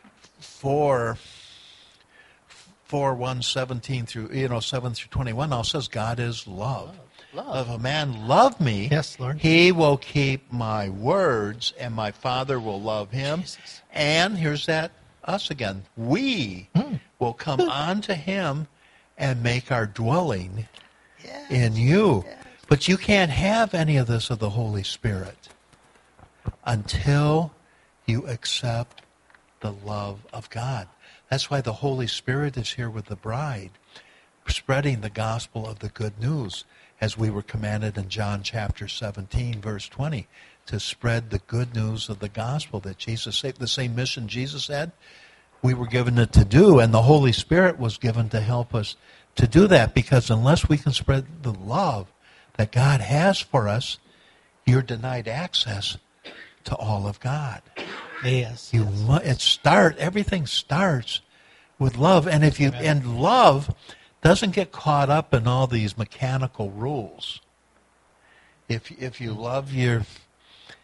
1 17 through 7 through 21 now says God is love. Love. If a man love me, Yes, Lord. he will keep my words, and my Father will love him. Jesus. And here's that us again. We will come unto him and make our dwelling in you. Yes. But you can't have any of this of the Holy Spirit until you accept the love of God. That's why the Holy Spirit is here with the bride, spreading the gospel of the good news, as we were commanded in John chapter 17, verse 20, to spread the good news of the gospel that Jesus saved. The same mission Jesus had, we were given it to do, and the Holy Spirit was given to help us to do that, because unless we can spread the love that God has for us, you're denied access to all of God. Yes. Everything starts with love, and and love doesn't get caught up in all these mechanical rules. If you love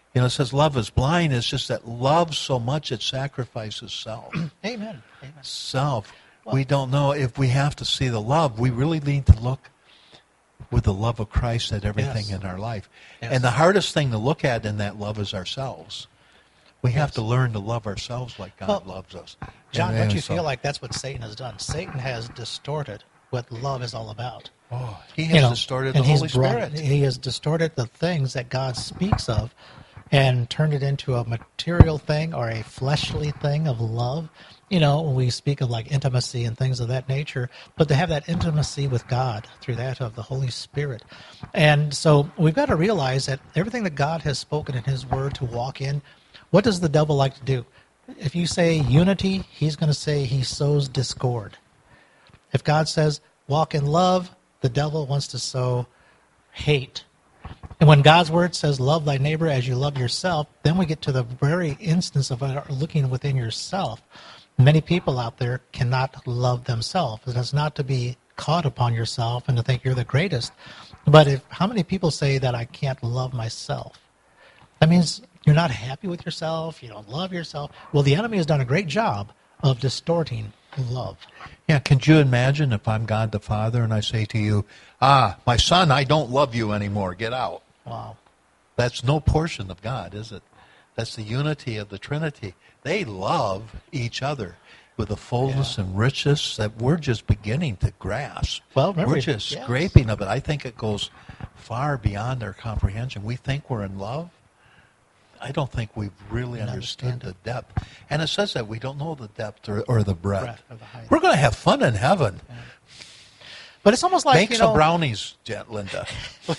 You know, it says love is blind. It's just that love so much it sacrifices self. Amen. Amen. Self. Well- We don't know if we have to see the love. We really need to look with the love of Christ at everything Yes. in our life. Yes. And the hardest thing to look at in that love is ourselves. We have Yes. to learn to love ourselves like God Well, loves us. John, And don't then you so- feel like that's what Satan has done? Satan has distorted what love is all about. Oh, he has distorted the and he's Holy Spirit. He has distorted the things that God speaks of and turned it into a material thing or a fleshly thing of love. You know, when we speak of like intimacy and things of that nature, but to have that intimacy with God through that of the Holy Spirit. And so we've got to realize that everything that God has spoken in his word to walk in, what does the devil like to do? If you say unity, he's going to say he sows discord. If God says walk in love, the devil wants to sow hate. And when God's word says love thy neighbor as you love yourself, then we get to the very instance of looking within yourself. Many people out there cannot love themselves. It is not to be caught upon yourself and to think you're the greatest. But how many people say that I can't love myself? That means you're not happy with yourself, you don't love yourself. Well, the enemy has done a great job of distorting love. Yeah, could you imagine if I'm God the Father and I say to you, my son, I don't love you anymore, get out. Wow. That's no portion of God, is it? That's the unity of the Trinity. They love each other with a fullness and richness that we're just beginning to grasp. Well, remember, we're just yes. scraping of it. I think it goes far beyond our comprehension. We think we're in love. I don't think we've really understood the depth. And it says that we don't know the depth or the breadth. Breadth or the height. We're going to have fun in heaven. Yeah. But it's almost like, Make some brownies, Linda.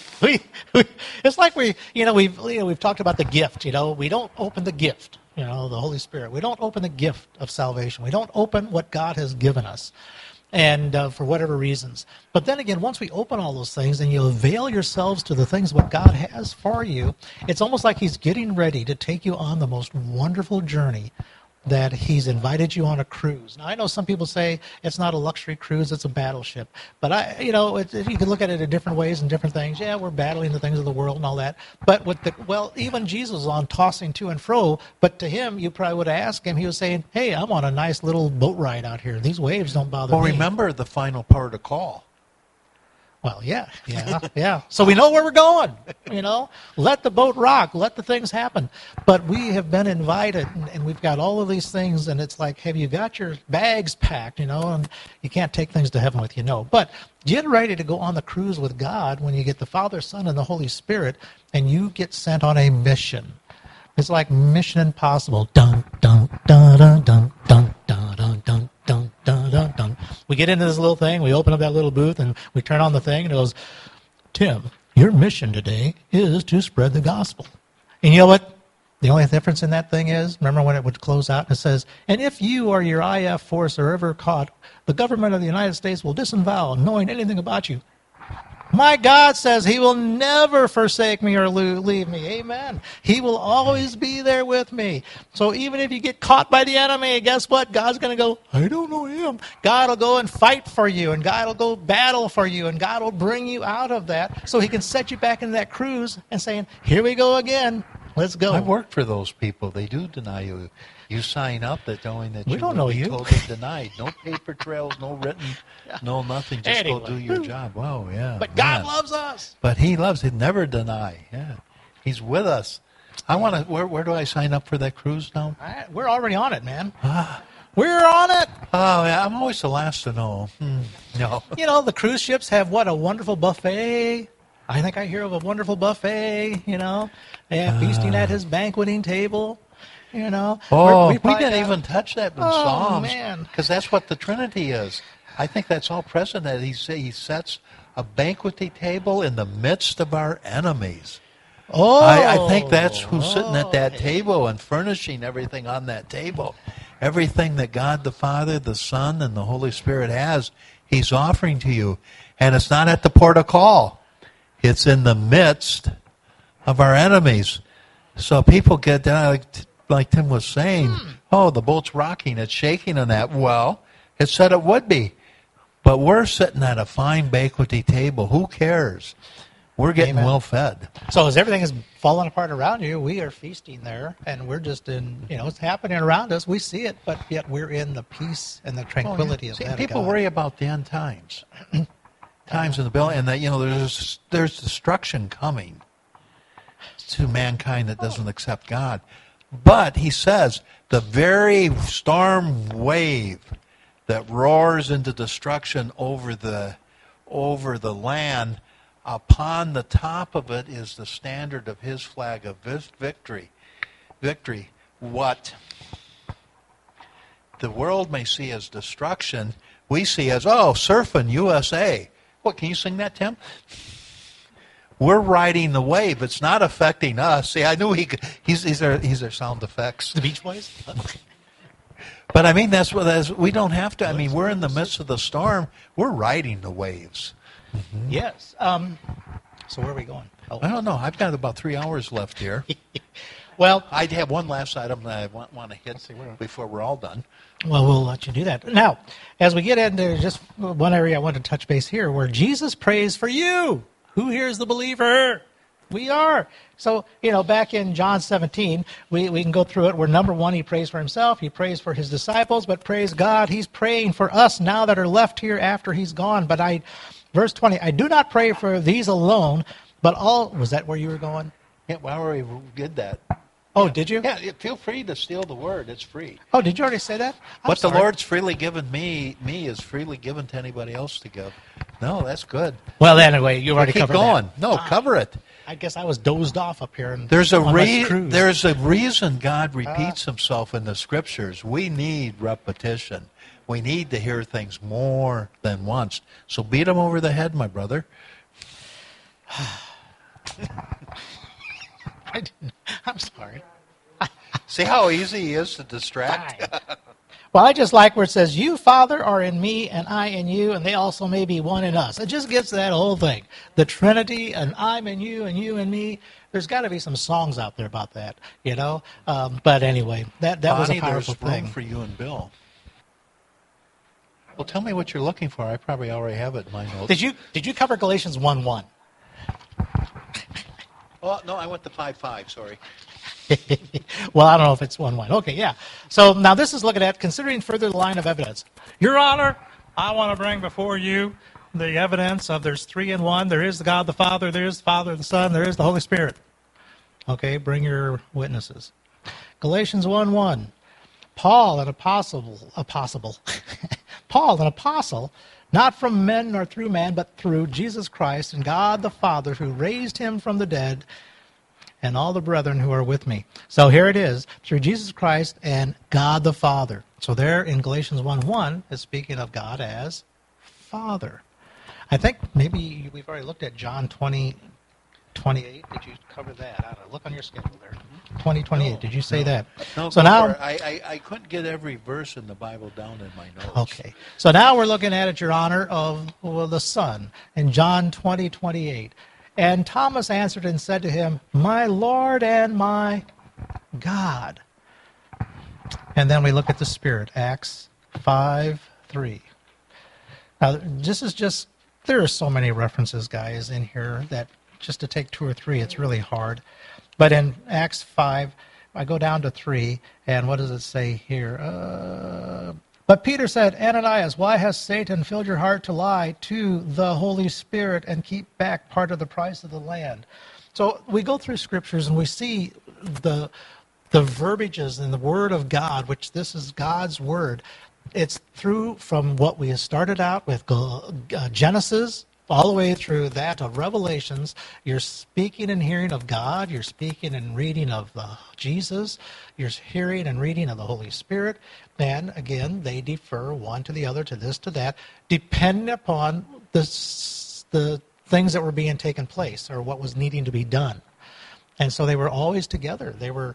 It's like we've talked about the gift. We don't open the gift. The Holy Spirit. We don't open the gift of salvation. We don't open what God has given us, and for whatever reasons. But then again, once we open all those things and you avail yourselves to the things what God has for you, it's almost like He's getting ready to take you on the most wonderful journey. That He's invited you on a cruise. Now, I know some people say it's not a luxury cruise, it's a battleship. But you can look at it in different ways and different things. Yeah, we're battling the things of the world and all that. But even Jesus was on tossing to and fro. But to him, you probably would have asked him, he was saying, hey, I'm on a nice little boat ride out here. These waves don't bother me. Well, remember the final part of call. Well, yeah. So we know where we're going, Let the boat rock. Let the things happen. But we have been invited, and we've got all of these things, and it's like, have you got your bags packed, And you can't take things to heaven with you, But get ready to go on the cruise with God when you get the Father, Son, and the Holy Spirit, and you get sent on a mission. It's like Mission Impossible. Dun, dun, dun, dun, dun, dun, dun, dun, dun. Dun, dun, dun, dun. We get into this little thing, we open up that little booth, and we turn on the thing, and it goes, Tim, your mission today is to spread the gospel. And you know what? The only difference in that thing is, remember when it would close out, and it says, and if you or your IF force are ever caught, the government of the United States will disavow knowing anything about you. My God says He will never forsake me or leave me. Amen. He will always be there with me. So even if you get caught by the enemy, guess what? God's going to go, I don't know him. God will go and fight for you, and God will go battle for you, and God will bring you out of that so He can set you back into that cruise and saying, here we go again. Let's go. I've worked for those people. They do deny you. You sign up that knowing that We you don't will know be you. totally denied. No paper trails, no written, no nothing. Just Anyway. go do your job. Wow, yeah. But God man. loves us. But He loves. He'd never deny. Yeah, He's with us. I want to. Where do I sign up for that cruise now? All right, we're already on it, man. We're on it. Oh, yeah. I'm always the last to know. No. The cruise ships have a wonderful buffet. I think I hear of a wonderful buffet, They have feasting at His banqueting table, Oh, we probably didn't got- even touch that in Oh, Psalms. man. Because that's what the Trinity is. I think that's all present. That He sets a banqueting table in the midst of our enemies. Oh, I think that's who's sitting at that table and furnishing everything on that table. Everything that God the Father, the Son, and the Holy Spirit has, He's offering to you. And it's not at the port of call. It's in the midst of our enemies. So people get down, like Tim was saying, oh, the boat's rocking, it's shaking and that. Well, it said it would be. But we're sitting at a fine banqueting table. Who cares? we're getting Amen. well fed. So as everything is falling apart around you, we are feasting there, and we're just in, it's happening around us. We see it, but yet we're in the peace and the tranquility of See, that. people of God. worry about the end times, times in the bill, and that there's destruction coming to mankind that doesn't accept God. But he says the very storm wave that roars into destruction over the land, upon the top of it is the standard of his flag of victory. Victory. What the world may see as destruction, we see as, surfing USA. What, can you sing that, Tim? We're riding the wave. It's not affecting us. See, I knew he's our sound effects. The Beach Boys? But I mean, we don't have to. I mean, we're in the midst of the storm. We're riding the waves. Mm-hmm. Yes. So where are we going? Oh. I don't know. I've got about 3 hours left here. Well, I have one last item that I want to hit before we're all done. Well, we'll let you do that. Now, as we get into just one area I want to touch base here, where Jesus prays for you. Who here is the believer? We are. So, back in John 17, we can go through it where number one, he prays for himself, he prays for his disciples, but praise God, he's praying for us now that are left here after he's gone. But verse 20, I do not pray for these alone, but all, was that where you were going? Yeah, we already did that. Oh, did you? Yeah, feel free to steal the word. It's free. Oh, did you already say that? What the Lord's freely given me is freely given to anybody else to give. No, that's good. Well, anyway, you already covered Keep going. that. No, cover it. I guess I was dozed off up here. There's a cruise. reason God repeats himself in the Scriptures. We need repetition. We need to hear things more than once. So beat him over the head, my brother. I'm sorry. See how easy he is to distract? Well, I just like where it says, you, Father, are in me, and I in you, and they also may be one in us. It just gets that whole thing. The Trinity, and I'm in you, and you in me. There's got to be some songs out there about that, But anyway, that Bonnie, was a powerful there's thing. room for you and Bill. Well, tell me what you're looking for. I probably already have it in my notes. Did you cover Galatians 1:1? Oh, no, I went to 5:5, sorry. Well, I don't know if it's 1:1. Okay, yeah. So now this is looking at considering further the line of evidence. Your Honor, I want to bring before you the evidence of there's 3 in 1. There is the God the Father, there is the Father, the Son, there is the Holy Spirit. Okay, bring your witnesses. Galatians 1:1. Paul, an apostle, Paul, an apostle, not from men nor through man, but through Jesus Christ and God the Father, who raised him from the dead, and all the brethren who are with me. So here it is, through Jesus Christ and God the Father. So there in Galatians 1:1 is speaking of God as Father. I think maybe we've already looked at John 20:28. Did you cover that? I don't know. Look on your schedule there. 20:28. No, Did you say that? No, so now I couldn't get every verse in the Bible down in my notes. Okay. So now we're looking at it, Your Honor, of the Son in John 20:28. And Thomas answered and said to him, my Lord and my God. And then we look at the Spirit, Acts 5:3. Now, this is just, there are so many references, guys, in here that just to take 2 or 3, it's really hard. But in Acts 5, I go down to 3, and what does it say here? But Peter said, Ananias, why has Satan filled your heart to lie to the Holy Spirit and keep back part of the price of the land? So we go through scriptures and we see the verbiages in the Word of God, which this is God's Word. It's through from what we started out with Genesis, all the way through that of Revelations. You're speaking and hearing of God. You're speaking and reading of Jesus. You're hearing and reading of the Holy Spirit. And again, they defer one to the other, to this, to that, depending upon the things that were being taken place or what was needing to be done. And so they were always together. They were,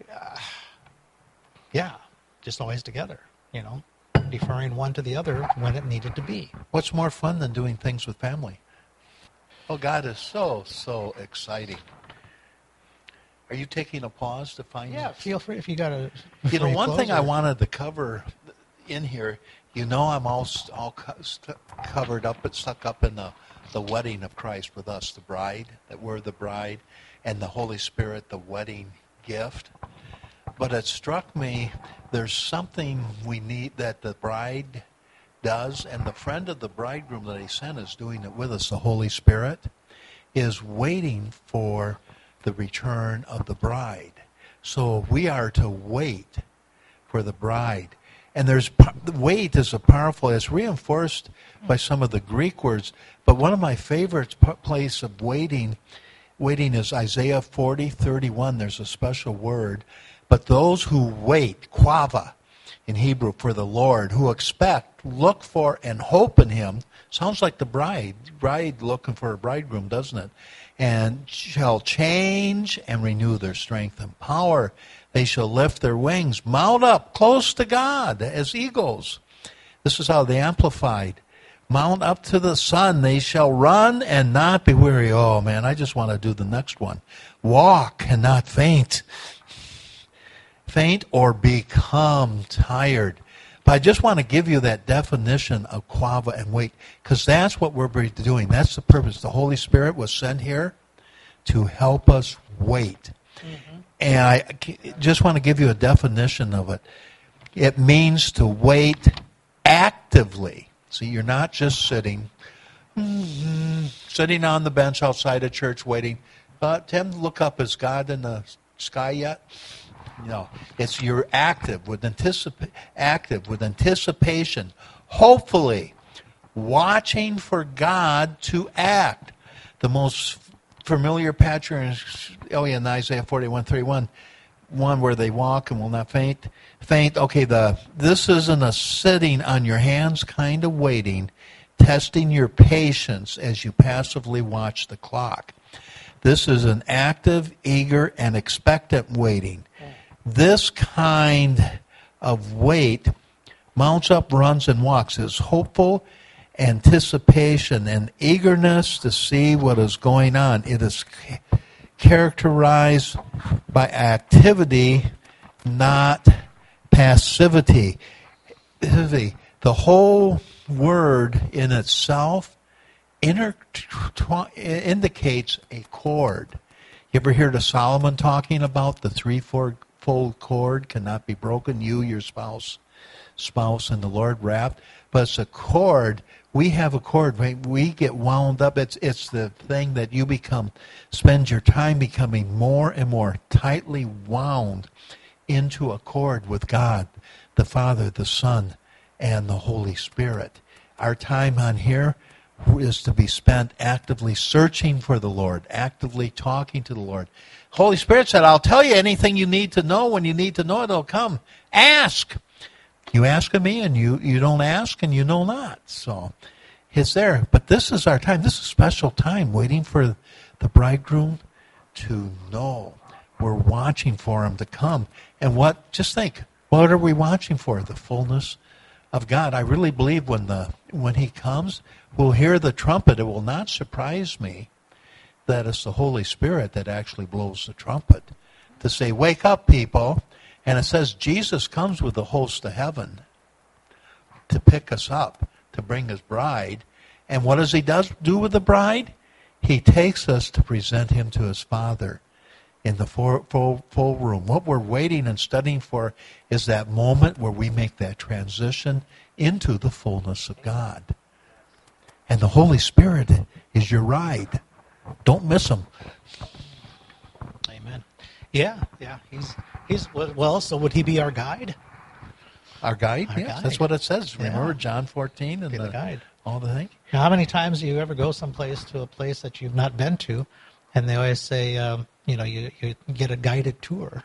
just always together, deferring one to the other when it needed to be. What's more fun than doing things with family? Oh, God is so exciting. Are you taking a pause to find? Yeah, feel free if you got a. One thing I wanted to cover, in here, you know I'm covered up, but stuck up in the wedding of Christ with us, the bride, that we're the bride, and the Holy Spirit, the wedding gift. But it struck me, there's something we need that the bride does, and the friend of the bridegroom that he sent is doing it with us, the Holy Spirit, is waiting for the return of the bride. So we are to wait for the bride. And wait is a powerful, it's reinforced by some of the Greek words, but one of my favorite place of waiting is Isaiah 40:31. There's a special word. But those who wait, quava in Hebrew, for the Lord, who expect, look for, and hope in him, sounds like the bride looking for a bridegroom, doesn't it? And shall change and renew their strength and power. They shall lift their wings, mount up close to God as eagles. This is how they amplified. Mount up to the sun. They shall run and not be weary. Oh, man, I just want to do the next one. Walk and not faint. Faint or become tired. But I just want to give you that definition of quava and wait, because that's what we're doing. That's the purpose. The Holy Spirit was sent here to help us wait. Mm-hmm. And I just want to give you a definition of it. It means to wait actively. So you're not just sitting on the bench outside a church waiting. Tim, look up. Is God in the sky yet? No, it's you're active with anticipation, hopefully watching for God to act. The most familiar picture in Isaiah 41:31, one where they walk and will not faint. Okay, this isn't a sitting on your hands kind of waiting, testing your patience as you passively watch the clock. This is an active, eager, and expectant waiting. This kind of wait mounts up, runs, and walks. Is hopeful anticipation and eagerness to see what is going on. It is characterized by activity, not passivity. The whole word in itself indicates a chord. You ever hear of Solomon talking about the threefold cord cannot be broken? You, your spouse, and the Lord wrapped. But it's a cord. We have a cord. We get wound up. It's the thing that you spend your time becoming more and more tightly wound into a cord with God, the Father, the Son, and the Holy Spirit. Our time on here is to be spent actively searching for the Lord, actively talking to the Lord. Holy Spirit said, I'll tell you anything you need to know. When you need to know it, it'll come. Ask. You ask of me, and you don't ask, and you know not. So it's there. But this is our time. This is a special time, waiting for the bridegroom to know. We're watching for him to come. And just think, what are we watching for? The fullness of God. I really believe when he comes, we'll hear the trumpet. It will not surprise me that it's the Holy Spirit that actually blows the trumpet to say, wake up, people. And it says Jesus comes with the host of heaven to pick us up, to bring his bride. And what does he do with the bride? He takes us to present him to his Father in the full room. What we're waiting and studying for is that moment where we make that transition into the fullness of God. And the Holy Spirit is your ride. Don't miss him. Amen. Yeah. He's well. So would he be our guide? Our guide. Yes, that's what it says. Remember John 14 and the guide. All the things. Now, how many times do you ever go someplace to a place that you've not been to, and they always say, you get a guided tour.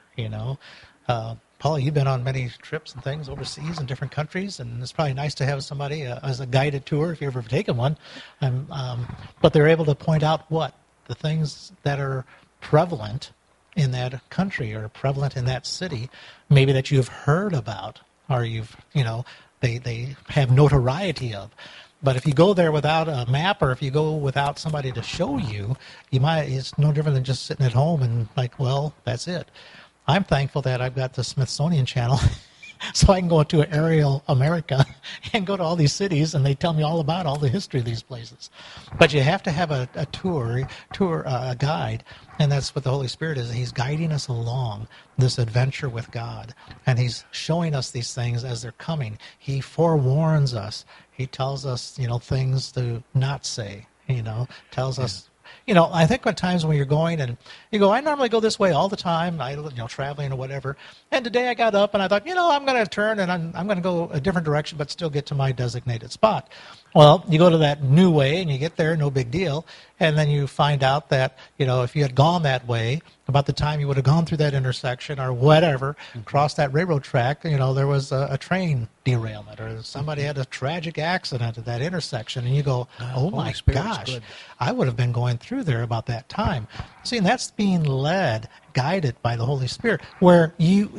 Paul, you've been on many trips and things overseas in different countries, and it's probably nice to have somebody as a guided tour if you've ever taken one. But they're able to point out the things that are prevalent in that country or prevalent in that city, maybe that you've heard about or they have notoriety of. But if you go there without a map or if you go without somebody to show you, it's no different than just sitting at home and that's it. I'm thankful that I've got the Smithsonian Channel so I can go to Aerial America and go to all these cities, and they tell me all about all the history of these places. But you have to have a a guide, and that's what the Holy Spirit is. He's guiding us along this adventure with God, and He's showing us these things as they're coming. He forewarns us. He tells us, things to not say. Tells us. I think at times when you're going and you go, I normally go this way all the time, traveling or whatever. And today I got up and I thought, I'm going to turn and I'm going to go a different direction, but still get to my designated spot. Well, you go to that new way and you get there, no big deal. And then you find out that, if you had gone that way, about the time you would have gone through that intersection or whatever, crossed that railroad track, there was a train derailment or somebody had a tragic accident at that intersection. And you go, oh my gosh, good. I would have been going through there about that time. See, and that's being led, guided by the Holy Spirit, where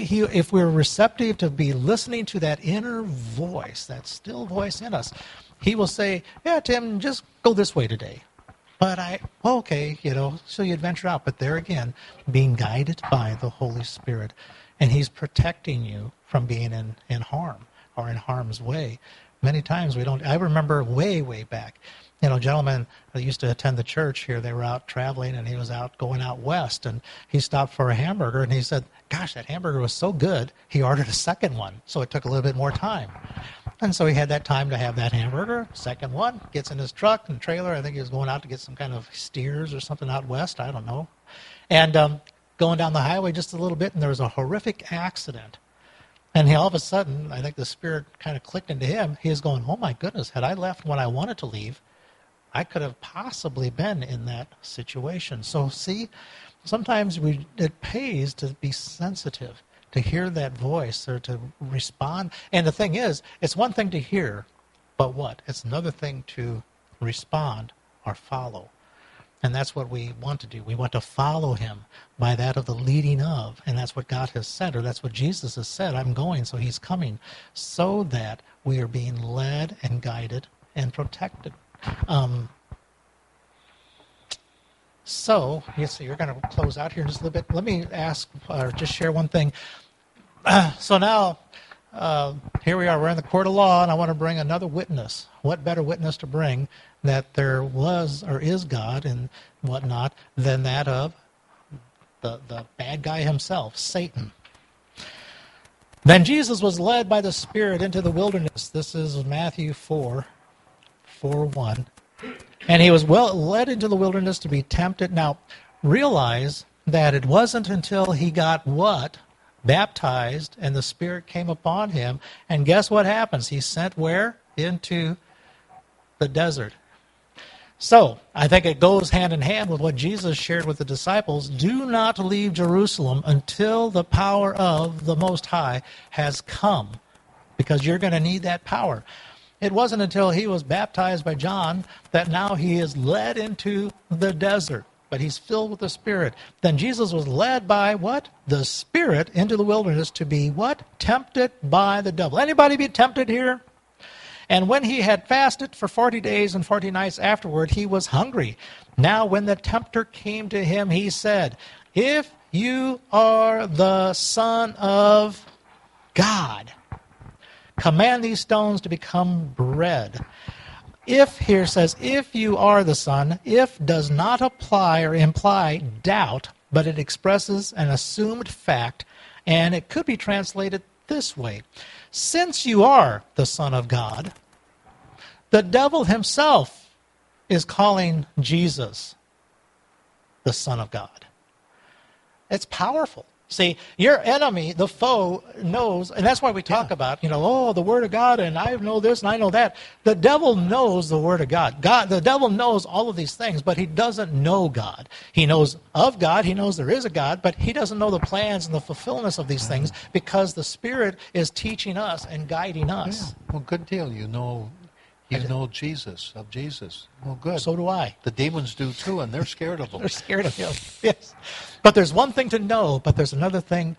if we're receptive to be listening to that inner voice, that still voice in us, He will say, yeah, Tim, just go this way today. But okay, so you adventure out. But there again, being guided by the Holy Spirit. And He's protecting you from being in harm or in harm's way. Many times we don't. I remember way, way back, a gentleman that used to attend the church here, they were out traveling and he was going out west. And he stopped for a hamburger and he said, gosh, that hamburger was so good, he ordered a second one. So it took a little bit more time. And so he had that time to have that hamburger, second one, gets in his truck and trailer. I think he was going out to get some kind of steers or something out west, I don't know. And going down the highway just a little bit, and there was a horrific accident. And all of a sudden, I think the Spirit kind of clicked into him. He was going, oh my goodness, had I left when I wanted to leave, I could have possibly been in that situation. So see, sometimes it pays to be sensitive, to hear that voice or to respond. And the thing is, it's one thing to hear, but what? It's another thing to respond or follow. And that's what we want to do. We want to follow Him by that of the leading of. And that's what God has said, or that's what Jesus has said. I'm going, so He's coming. So that we are being led and guided and protected. So you're going to close out here in just a little bit. Let me ask, or just share one thing. So now, here we are. We're in the court of law, and I want to bring another witness. What better witness to bring that there was or is God and whatnot than that of the bad guy himself, Satan. Then Jesus was led by the Spirit into the wilderness. This is Matthew 4:1. And He was led into the wilderness to be tempted. Now, realize that it wasn't until He got what? Baptized, and the Spirit came upon Him. And guess what happens? He's sent where? Into the desert. So, I think it goes hand in hand with what Jesus shared with the disciples. Do not leave Jerusalem until the power of the Most High has come, because you're going to need that power. It wasn't until He was baptized by John that now He is led into the desert, but He's filled with the Spirit. Then Jesus was led by what? The Spirit into the wilderness to be what? Tempted by the devil. Anybody be tempted here? And when He had fasted for 40 days and 40 nights afterward, He was hungry. Now when the tempter came to Him, He said, if you are the Son of God, command these stones to become bread. If here says, if you are the Son, if does not apply or imply doubt, but it expresses an assumed fact, and it could be translated this way. Since you are the Son of God, the devil himself is calling Jesus the Son of God. It's powerful. See, your enemy, the foe, knows, and that's why we talk about, the Word of God, and I know this and I know that. The devil knows the Word of God. The devil knows all of these things, but he doesn't know God. He knows of God, he knows there is a God, but he doesn't know the plans and the fulfillment of these things because the Spirit is teaching us and guiding us. Yeah. Well, good deal. You know Jesus, of Jesus. Well, good. So do I. The demons do too, and they're scared of Him. They're scared of Him, yes. But there's one thing to know, but there's another thing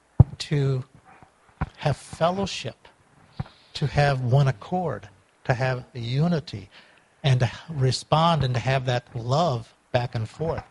to have fellowship, to have one accord, to have unity, and to respond and to have that love back and forth.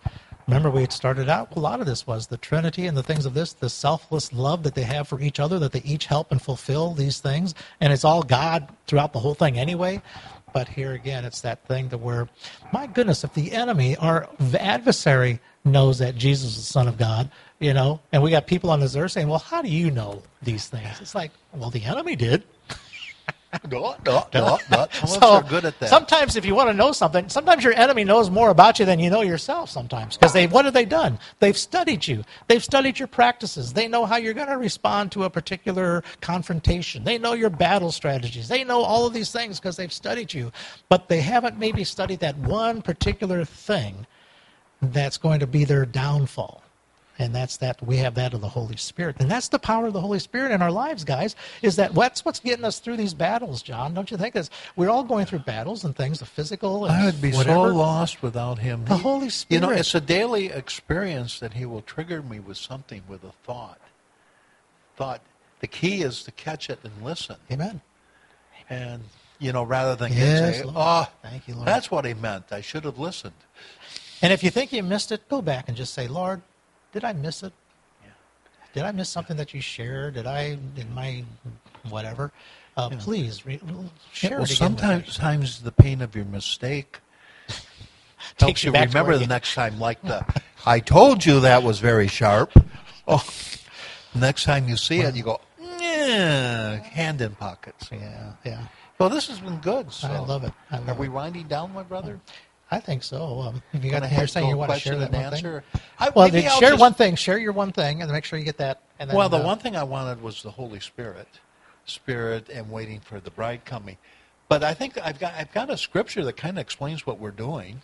Remember, we had started out, a lot of this was the Trinity and the things of this, the selfless love that they have for each other, that they each help and fulfill these things. And it's all God throughout the whole thing anyway. But here again, it's that thing that where, my goodness, if the enemy, our adversary, knows that Jesus is the Son of God, and we got people on this earth saying, well, how do you know these things? It's like, well, the enemy did. No. Some of us So are good at that. sometimes if you want to know something, sometimes your enemy knows more about you than you know yourself sometimes. Because what have they done? They've studied you. They've studied your practices. They know how you're going to respond to a particular confrontation. They know your battle strategies. They know all of these things because they've studied you. But they haven't maybe studied that one particular thing that's going to be their downfall. And that's that we have that of the Holy Spirit. And that's the power of the Holy Spirit in our lives, guys, is that that's what's getting us through these battles, John. Don't you think? We're all going through battles and things, the physical and I would be whatever. so lost without him. The Holy Spirit. It's a daily experience that he will trigger me with something, with a thought. The key is to catch it and listen. Amen. And, rather than Yes, say, Lord. Thank you, Lord. That's what he meant. I should have listened. And if you think you missed it, go back and just say, Lord, did I miss it? Yeah. Did I miss something that you shared? Did my whatever? Please share it again. Sometimes the pain of your mistake helps you back to remember where the you- next time, like I told you that was very sharp. Oh, next time you see it, you go, yeah, hand in pockets. Yeah. Well, this has been good. So. I love it. Are we winding down, my brother? I think so. If you got Gonna you're saying you want to share question that and one answer? thing? Well, Maybe I'll share just- one thing. Share your one thing, and make sure you get that. And then, Well, the one thing I wanted was the Holy Spirit, and waiting for the bride coming. But I think I've got a scripture that kind of explains what we're doing.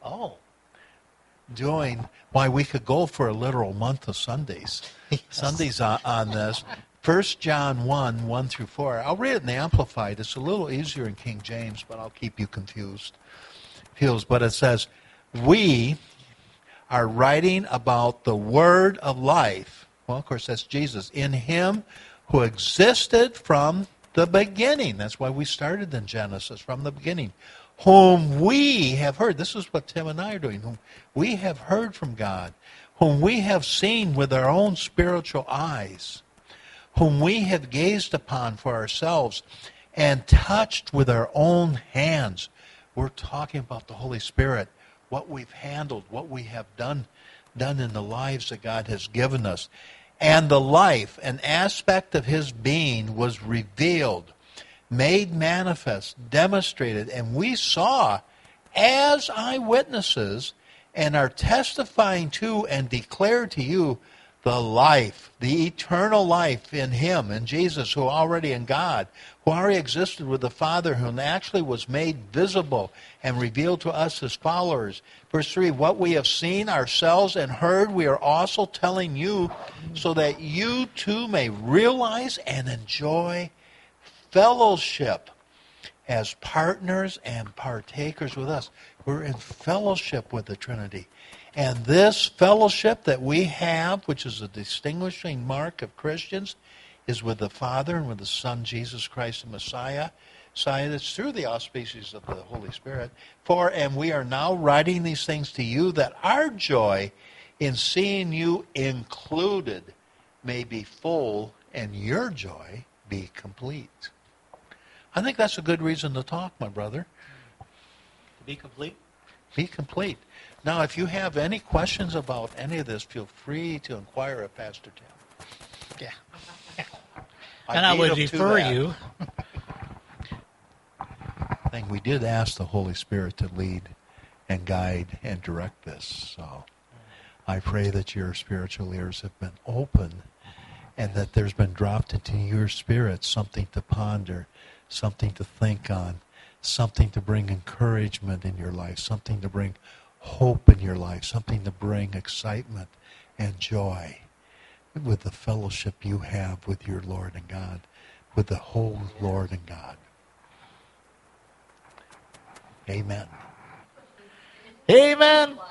Doing why we could go for a literal month of Sundays. Yes. Sundays on this. 1 John 1 through 4. I'll read it in the Amplified. It's a little easier in King James, but I'll keep you confused. But it says, we are writing about the word of life. Well, of course, that's Jesus. In him who existed from the beginning. That's why we started in Genesis, from the beginning. Whom we have heard. This is what Tim and I are doing. Whom we have heard from God. Whom we have seen with our own spiritual eyes. Whom we have gazed upon for ourselves and touched with our own hands. We're talking about the Holy Spirit, what we've handled, what we have done in the lives that God has given us. And the life, an aspect of his being, was revealed, made manifest, demonstrated, and we saw as eyewitnesses and are testifying to and declare to you the life, the eternal life in him, in Jesus, who already in God, who already existed with the Father, who actually was made visible and revealed to us as followers. Verse 3, what we have seen ourselves and heard, we are also telling you, so that you too may realize and enjoy fellowship as partners and partakers with us. We're in fellowship with the Trinity. And this fellowship that we have, which is a distinguishing mark of Christians, is with the Father and with the Son, Jesus Christ, the Messiah. That's through the auspices of the Holy Spirit. And we are now writing these things to you, that our joy in seeing you included may be full and your joy be complete. I think that's a good reason to talk, my brother. To be complete. Be complete. Now, if you have any questions about any of this, feel free to inquire of Pastor Tim. Yeah. And I would defer you. I think we did ask the Holy Spirit to lead and guide and direct this. So I pray that your spiritual ears have been open and that there's been dropped into your spirit something to ponder, something to think on, something to bring encouragement in your life, something to bring hope in your life, something to bring excitement and joy with the fellowship you have with your Lord and God, with the whole Lord and God. Amen. Amen.